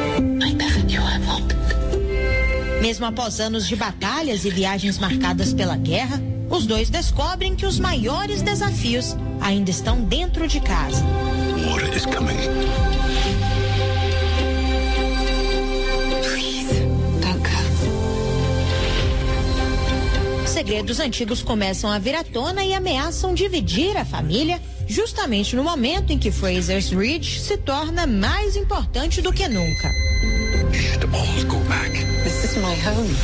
Mesmo após anos de batalhas e viagens marcadas pela guerra, os dois descobrem que os maiores desafios ainda estão dentro de casa. War is coming. Segredos antigos começam a vir à tona e ameaçam dividir a família, justamente no momento em que Fraser's Ridge se torna mais importante do que nunca. This is my home.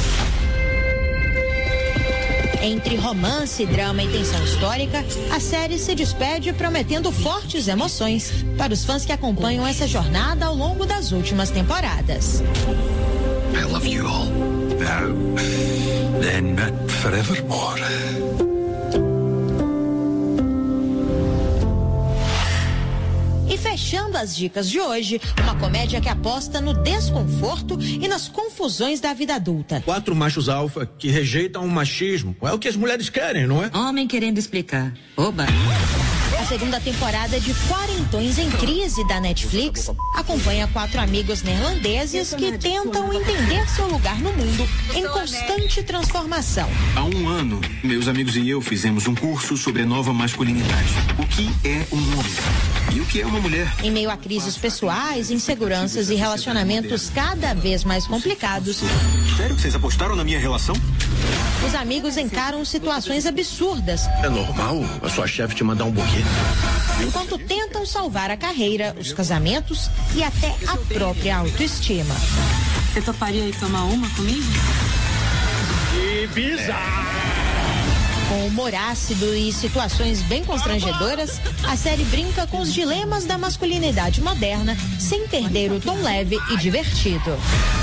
Entre romance, drama e tensão histórica, a série se despede prometendo fortes emoções para os fãs que acompanham essa jornada ao longo das últimas temporadas. I love you all. Now, then forevermore. E E fechando as dicas de hoje, uma comédia que aposta no desconforto e nas confusões da vida adulta. 4 machos alfa que rejeitam o machismo. É o que as mulheres querem, não é? Homem querendo explicar. Oba! A segunda temporada de Quarentões em Crise da Netflix acompanha 4 amigos neerlandeses que tentam entender seu lugar no mundo em constante transformação. Há um ano, meus amigos e eu fizemos um curso sobre a nova masculinidade. O que é um homem? E o que é uma mulher? Em meio a crises pessoais, inseguranças e relacionamentos cada vez mais complicados. Sério que vocês apostaram na minha relação? Os amigos encaram situações absurdas. É normal a sua chefe te mandar um buquê? Enquanto tentam salvar a carreira, os casamentos e até a própria autoestima. Você toparia ir tomar uma comigo? Que bizarro! Com humor ácido e situações bem constrangedoras, a série brinca com os dilemas da masculinidade moderna, sem perder o tom leve e divertido.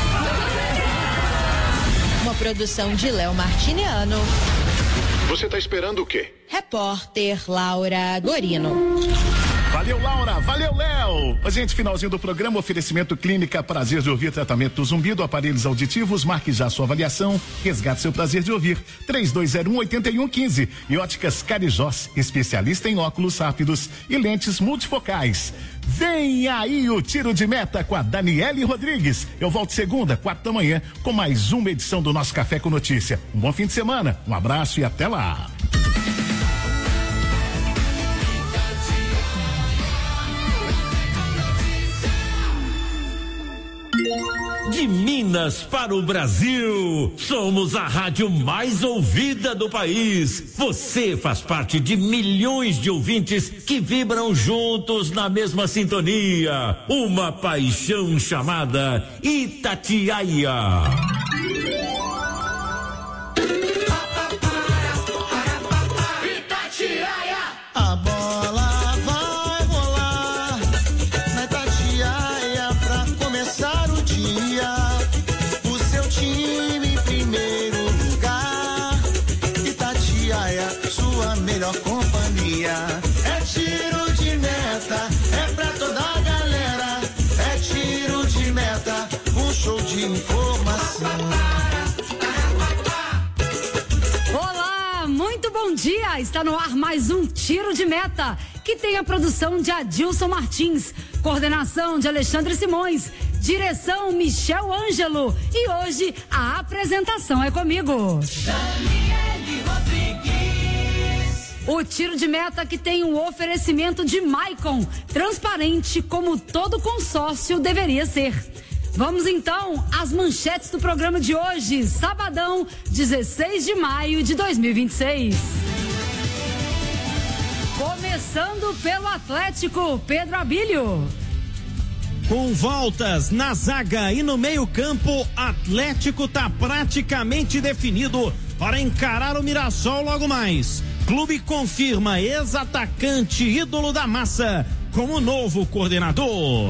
Uma produção de Léo Martiniano. Você tá esperando o quê? Repórter Laura Gorino. Valeu, Laura. Valeu, Léo. Gente, finalzinho do programa, oferecimento Clínica Prazer de Ouvir, tratamento do zumbido, aparelhos auditivos, marque já sua avaliação, resgate seu prazer de ouvir. 3201-8115. E Óticas Carijós, especialista em óculos rápidos e lentes multifocais. Vem aí o Tiro de Meta com a Daniele Rodrigues. Eu volto segunda, 4h, com mais uma edição do nosso Café com Notícia. Um bom fim de semana, um abraço e até lá. De Minas para o Brasil, somos a rádio mais ouvida do país. Você faz parte de milhões de ouvintes que vibram juntos na mesma sintonia. Uma paixão chamada Itatiaia. A bola vai rolar na Itatiaia pra começar o dia. O seu time em primeiro lugar. Itatiaia, sua melhor companhia. É tiro de meta, é pra toda a galera. É tiro de meta, um show de informação. Muito bom dia, está no ar mais um Tiro de Meta, que tem a produção de Adilson Martins, coordenação de Alexandre Simões, direção Michel Ângelo e hoje a apresentação é comigo. Daniele Rodrigues. O Tiro de Meta que tem um oferecimento de Maicon, transparente como todo consórcio deveria ser. Vamos então às manchetes do programa de hoje, sabadão, 16 de maio de 2026. Começando pelo Atlético, Pedro Abílio. Com voltas na zaga e no meio-campo, Atlético tá praticamente definido para encarar o Mirassol logo mais. Clube confirma ex-atacante ídolo da massa como novo coordenador.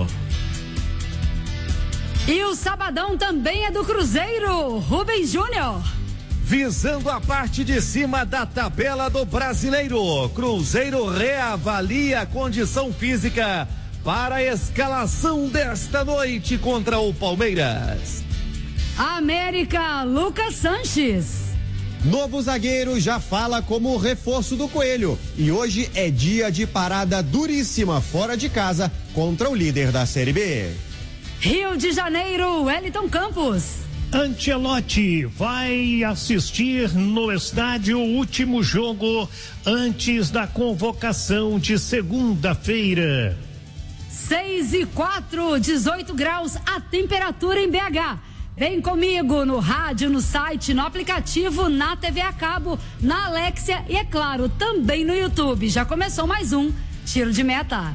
E o sabadão também é do Cruzeiro, Rubens Júnior. Visando a parte de cima da tabela do Brasileiro, Cruzeiro reavalia a condição física para a escalação desta noite contra o Palmeiras. América, Lucas Sanches. Novo zagueiro já fala como reforço do Coelho e hoje é dia de parada duríssima fora de casa contra o líder da Série B. Rio de Janeiro, Wellington Campos. Ancelotti vai assistir no estádio o último jogo antes da convocação de segunda-feira. 6:04, 18 graus a temperatura em BH. Vem comigo no rádio, no site, no aplicativo, na TV a cabo, na Alexia e, é claro, também no YouTube. Já começou mais um Tiro de Meta.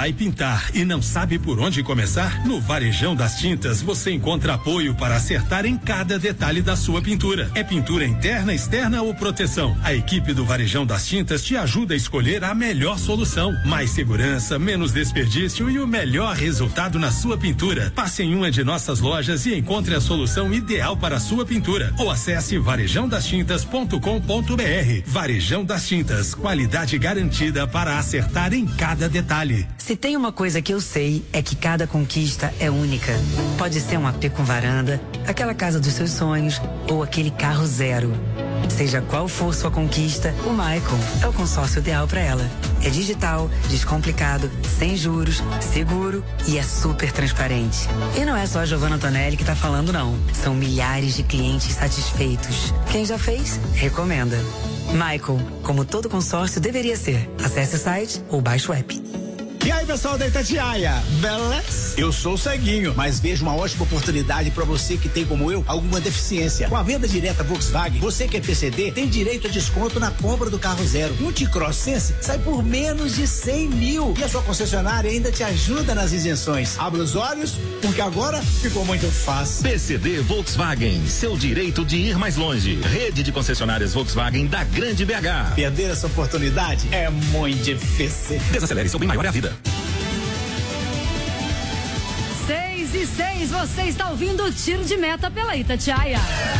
Vai pintar e não sabe por onde começar? No Varejão das Tintas você encontra apoio para acertar em cada detalhe da sua pintura. É pintura interna, externa ou proteção? A equipe do Varejão das Tintas te ajuda a escolher a melhor solução. Mais segurança, menos desperdício e o melhor resultado na sua pintura. Passe em uma de nossas lojas e encontre a solução ideal para a sua pintura. Ou acesse varejãodastintas.com.br. Varejão das Tintas, qualidade garantida para acertar em cada detalhe. Se tem uma coisa que eu sei, é que cada conquista é única. Pode ser um AP com varanda, aquela casa dos seus sonhos ou aquele carro zero. Seja qual for sua conquista, o Maicon é o consórcio ideal para ela. É digital, descomplicado, sem juros, seguro e é super transparente. E não é só a Giovanna Antonelli que tá falando, não. São milhares de clientes satisfeitos. Quem já fez, recomenda. Maicon, como todo consórcio deveria ser. Acesse o site ou baixe o app. E aí, pessoal da Itatiaia, beleza? Eu sou o ceguinho, mas vejo uma ótima oportunidade para você que tem, como eu, alguma deficiência. Com a venda direta Volkswagen, você que é PCD tem direito a desconto na compra do carro zero. Um T-Cross Sense sai por menos de 100 mil. E a sua concessionária ainda te ajuda nas isenções. Abra os olhos, porque agora ficou muito fácil. PCD Volkswagen, seu direito de ir mais longe. Rede de concessionárias Volkswagen da Grande BH. Perder essa oportunidade é muito difícil. Desacelere, seu bem maior é a vida. 6:06, você está ouvindo o Tiro de Meta pela Itatiaia.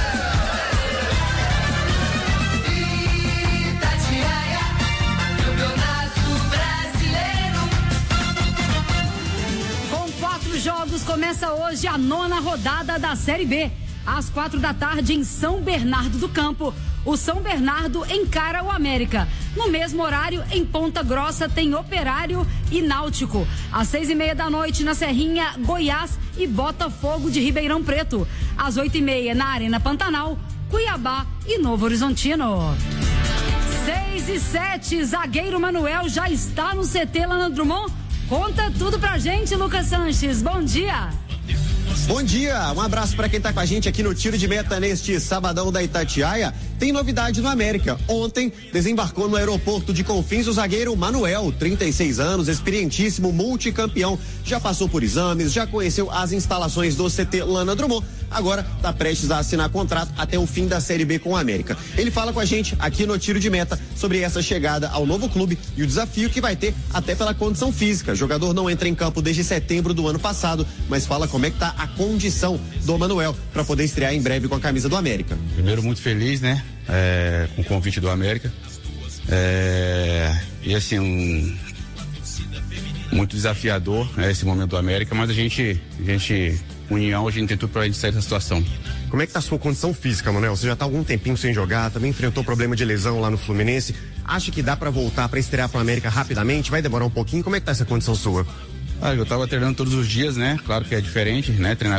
Itatiaia, Campeonato Brasileiro. Com 4 jogos, começa hoje a 9ª rodada da Série B. Às 4h em São Bernardo do Campo, o São Bernardo encara o América. No mesmo horário, em Ponta Grossa, tem Operário e Náutico. Às 6h30 na Serrinha, Goiás e Botafogo de Ribeirão Preto. Às 8h30 na Arena Pantanal, Cuiabá e Novo Horizontino. 6:07, zagueiro Manuel já está no CT lá no Drummond. Conta tudo pra gente, Lucas Sanches. Bom dia. Bom dia, um abraço para quem tá com a gente aqui no Tiro de Meta neste sabadão da Itatiaia. Tem novidade no América. Ontem desembarcou no aeroporto de Confins o zagueiro Manuel, 36 anos, experientíssimo, multicampeão. Já passou por exames, já conheceu as instalações do CT Lana Drummond. Agora está prestes a assinar contrato até o fim da Série B com o América. Ele fala com a gente aqui no Tiro de Meta sobre essa chegada ao novo clube e o desafio que vai ter até pela condição física. O jogador não entra em campo desde setembro do ano passado, mas fala como é que tá a condição do Manuel para poder estrear em breve com a camisa do América. Primeiro, muito feliz, né? Com o convite do América. E assim, muito desafiador, né, esse momento do América, mas a gente união, a gente tem tudo pra gente sair dessa situação. Como é que tá a sua condição física, Manuel? Você já tá há algum tempinho sem jogar, também enfrentou problema de lesão lá no Fluminense. Acha que dá pra voltar pra estrear pro América rapidamente? Vai demorar um pouquinho? Como é que tá essa condição sua? Eu tava treinando todos os dias, né? Claro que é diferente, né? Treinar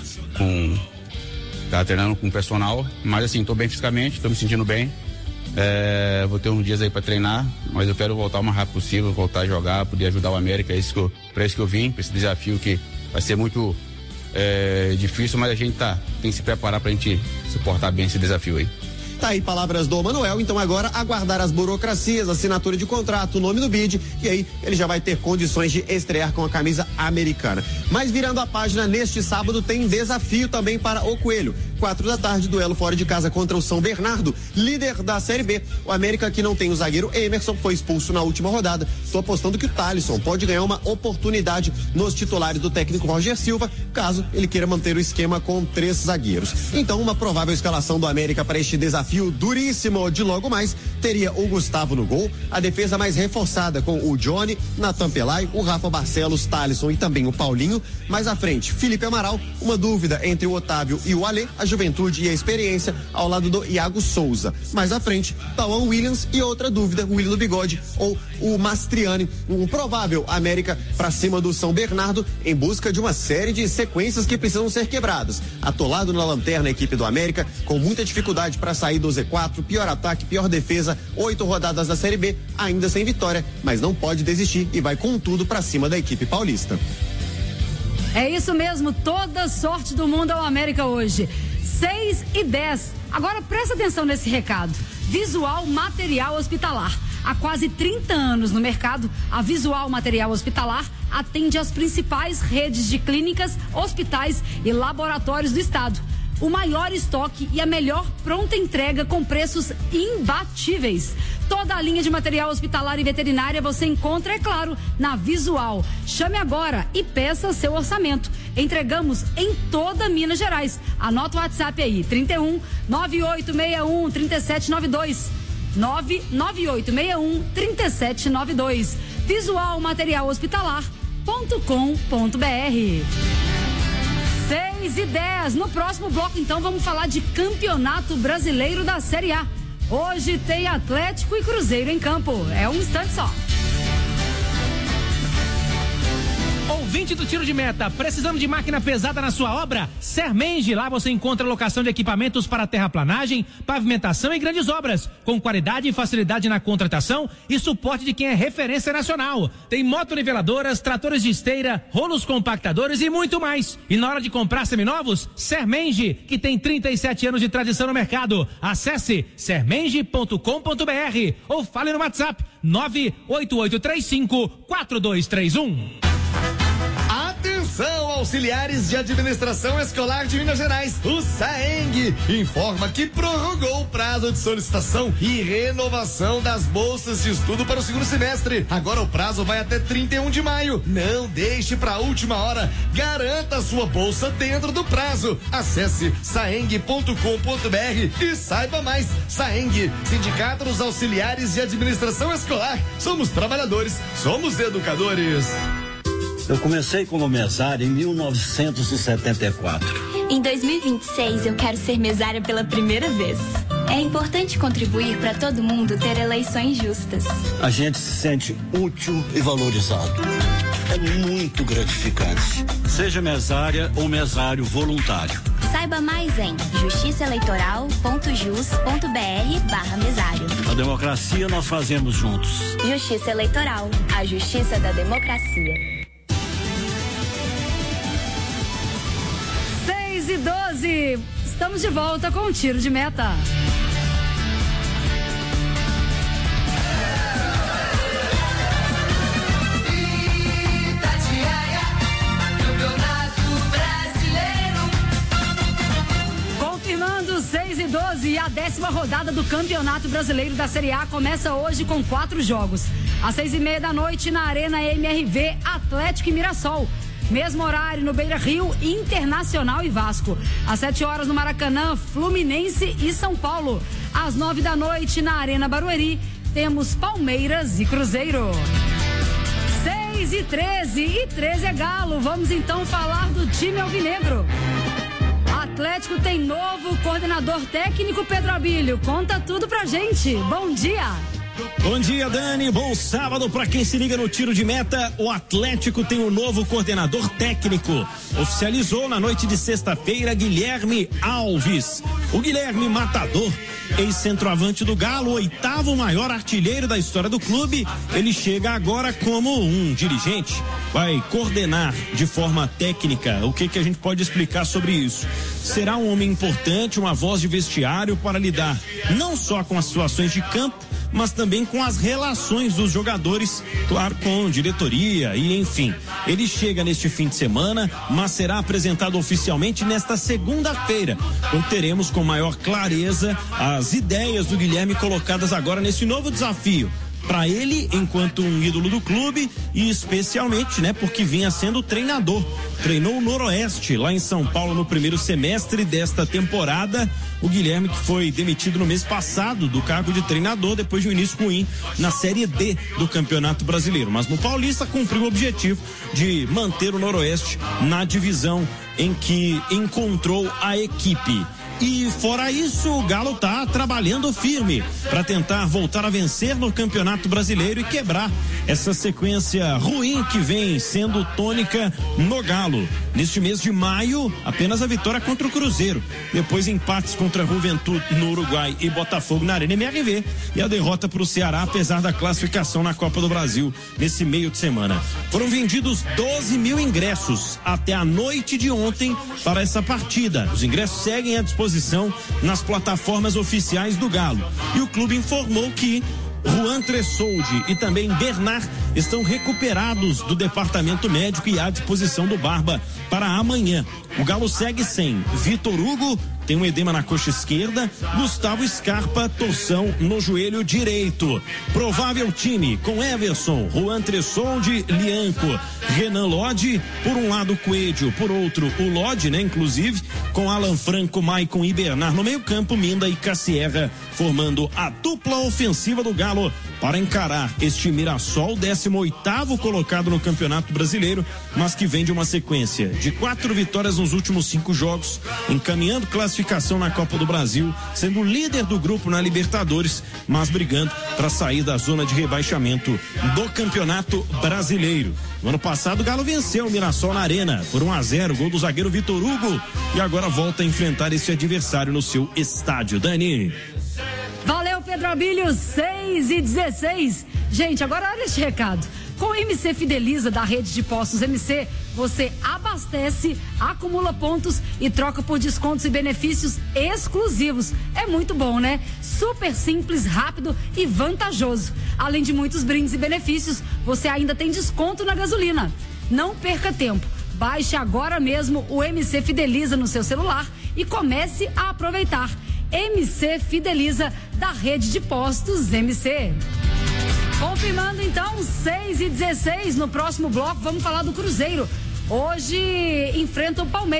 tava treinando com o personal, mas assim, tô bem fisicamente, tô me sentindo bem. Vou ter uns dias aí pra treinar, mas eu quero voltar o mais rápido possível, voltar a jogar, poder ajudar o América. Pra isso que eu vim, pra esse desafio que vai ser muito difícil, mas a gente tem que se preparar pra gente suportar bem esse desafio aí. Tá aí palavras do Manuel, então agora aguardar as burocracias, assinatura de contrato, o nome do bid, e aí ele já vai ter condições de estrear com a camisa americana. Mas virando a página, neste sábado tem desafio também para o Coelho. 4h, duelo fora de casa contra o São Bernardo, líder da Série B. O América, que não tem o zagueiro Emerson, foi expulso na última rodada. Estou apostando que o Thalisson pode ganhar uma oportunidade nos titulares do técnico Roger Silva, caso ele queira manter o esquema com 3 zagueiros. Então, uma provável escalação do América para este desafio duríssimo de logo mais teria o Gustavo no gol, a defesa mais reforçada com o Johnny, Natan Pelay, o Rafa Barcelos, Thalisson e também o Paulinho. Mais à frente, Felipe Amaral, uma dúvida entre o Otávio e o Alê, a juventude e a experiência ao lado do Iago Souza. Mais à frente, Tauan Williams e outra dúvida, o William do Bigode ou o Mastriani. Um provável América para cima do São Bernardo em busca de uma série de sequências que precisam ser quebradas. Atolado na lanterna a equipe do América, com muita dificuldade para sair do Z4, pior ataque, pior defesa, 8 rodadas da Série B, ainda sem vitória, mas não pode desistir e vai com tudo para cima da equipe paulista. É isso mesmo, toda sorte do mundo ao América hoje. 6:10. Agora presta atenção nesse recado. Visual Material Hospitalar. Há quase 30 anos no mercado, a Visual Material Hospitalar atende as principais redes de clínicas, hospitais e laboratórios do estado. O maior estoque e a melhor pronta entrega com preços imbatíveis. Toda a linha de material hospitalar e veterinária você encontra, é claro, na Visual. Chame agora e peça seu orçamento. Entregamos em toda Minas Gerais. Anota o WhatsApp aí, 31 9861 3792. 99861 3792. visualmaterialhospitalar.com.br. 6:10. No próximo bloco, então, vamos falar de Campeonato Brasileiro da Série A. Hoje tem Atlético e Cruzeiro em campo. É um instante só. Ouvinte do Tiro de Meta, precisando de máquina pesada na sua obra? Sermenge, lá você encontra locação de equipamentos para terraplanagem, pavimentação e grandes obras, com qualidade e facilidade na contratação e suporte de quem é referência nacional. Tem motoniveladoras, tratores de esteira, rolos compactadores e muito mais. E na hora de comprar seminovos, Sermenge, que tem 37 anos de tradição no mercado. Acesse sermenge.com.br ou fale no WhatsApp 98835-4231. Atenção, auxiliares de administração escolar de Minas Gerais. O SAENG informa que prorrogou o prazo de solicitação e renovação das bolsas de estudo para o segundo semestre. Agora o prazo vai até 31 de maio. Não deixe para a última hora. Garanta a sua bolsa dentro do prazo. Acesse saeng.com.br e saiba mais. SAENG, Sindicato dos Auxiliares de Administração Escolar. Somos trabalhadores, somos educadores. Eu comecei como mesário em 1974. Em 2026, eu quero ser mesária pela primeira vez. É importante contribuir para todo mundo ter eleições justas. A gente se sente útil e valorizado. É muito gratificante. Seja mesária ou mesário voluntário. Saiba mais em justiçaeleitoral.jus.br/mesário. A democracia nós fazemos juntos. Justiça Eleitoral, a justiça da democracia. 6:12. Estamos de volta com o Tiro de Meta. Confirmando 6:12, e a 10ª rodada do Campeonato Brasileiro da Série A começa hoje com 4 jogos. Às 6:30 da noite na Arena MRV, Atlético e Mirassol. Mesmo horário no Beira-Rio, Internacional e Vasco. Às 7 horas no Maracanã, Fluminense e São Paulo. Às 9 da noite na Arena Barueri, temos Palmeiras e Cruzeiro. 6:13, e 13 é Galo. Vamos então falar do time alvinegro. Atlético tem novo coordenador técnico, Pedro Abílio. Conta tudo pra gente. Bom dia. Bom dia, Dani. Bom sábado para quem se liga no Tiro de Meta. O Atlético tem um novo coordenador técnico. Oficializou na noite de sexta-feira Guilherme Alves. O Guilherme Matador, ex-centroavante do Galo, 8º maior artilheiro da história do clube. Ele chega agora como um dirigente. Vai coordenar de forma técnica. O que a gente pode explicar sobre isso? Será um homem importante, uma voz de vestiário para lidar não só com as situações de campo, mas também com as relações dos jogadores, claro, com diretoria e enfim. Ele chega neste fim de semana, mas será apresentado oficialmente nesta segunda-feira, quando teremos com maior clareza as ideias do Guilherme colocadas agora nesse novo desafio. Para ele, enquanto um ídolo do clube, e especialmente, porque vinha sendo treinador. Treinou o Noroeste lá em São Paulo no primeiro semestre desta temporada. O Guilherme, que foi demitido no mês passado do cargo de treinador depois de um início ruim na Série D do Campeonato Brasileiro. Mas no Paulista cumpriu o objetivo de manter o Noroeste na divisão em que encontrou a equipe. E fora isso, o Galo tá trabalhando firme para tentar voltar a vencer no Campeonato Brasileiro e quebrar essa sequência ruim que vem sendo tônica no Galo. Neste mês de maio, apenas a vitória contra o Cruzeiro, depois empates contra a Juventude no Uruguai e Botafogo na Arena MRV, e a derrota para o Ceará, apesar da classificação na Copa do Brasil nesse meio de semana. Foram vendidos 12 mil ingressos até a noite de ontem para essa partida. Os ingressos seguem à disposição nas plataformas oficiais do Galo. E o clube informou que Juan Tressoldi e também Bernard estão recuperados do departamento médico e à disposição do Barba para amanhã. O Galo segue sem Vitor Hugo, tem um edema na coxa esquerda, Gustavo Scarpa, torção no joelho direito. Provável time com Everson, Juan Tressoldi, Lianco, Renan Lodge, por um lado Coelho, por outro o Lodge, né, inclusive, com Alan Franco, Maicon e Bernard no meio campo, Minda e Cassierra, formando a dupla ofensiva do Galo para encarar este Mirassol, 18º colocado no Campeonato Brasileiro, mas que vem de uma sequência de 4 vitórias nos últimos 5 jogos, encaminhando classificação na Copa do Brasil, sendo líder do grupo na Libertadores, mas brigando para sair da zona de rebaixamento do Campeonato Brasileiro. No ano passado, o Galo venceu o Mirassol na Arena por 1-0, gol do zagueiro Vitor Hugo, e agora volta a enfrentar esse adversário no seu estádio. Dani. Valeu, Pedro Abílio, 6:16. Gente, agora olha este recado. Com o MC Fideliza da rede de postos MC, você abastece, acumula pontos e troca por descontos e benefícios exclusivos. É muito bom, né? Super simples, rápido e vantajoso. Além de muitos brindes e benefícios, você ainda tem desconto na gasolina. Não perca tempo. Baixe agora mesmo o MC Fideliza no seu celular e comece a aproveitar. MC Fideliza da rede de postos MC. Confirmando então, 6:16, no próximo bloco vamos falar do Cruzeiro. Hoje enfrenta o Palmeiras.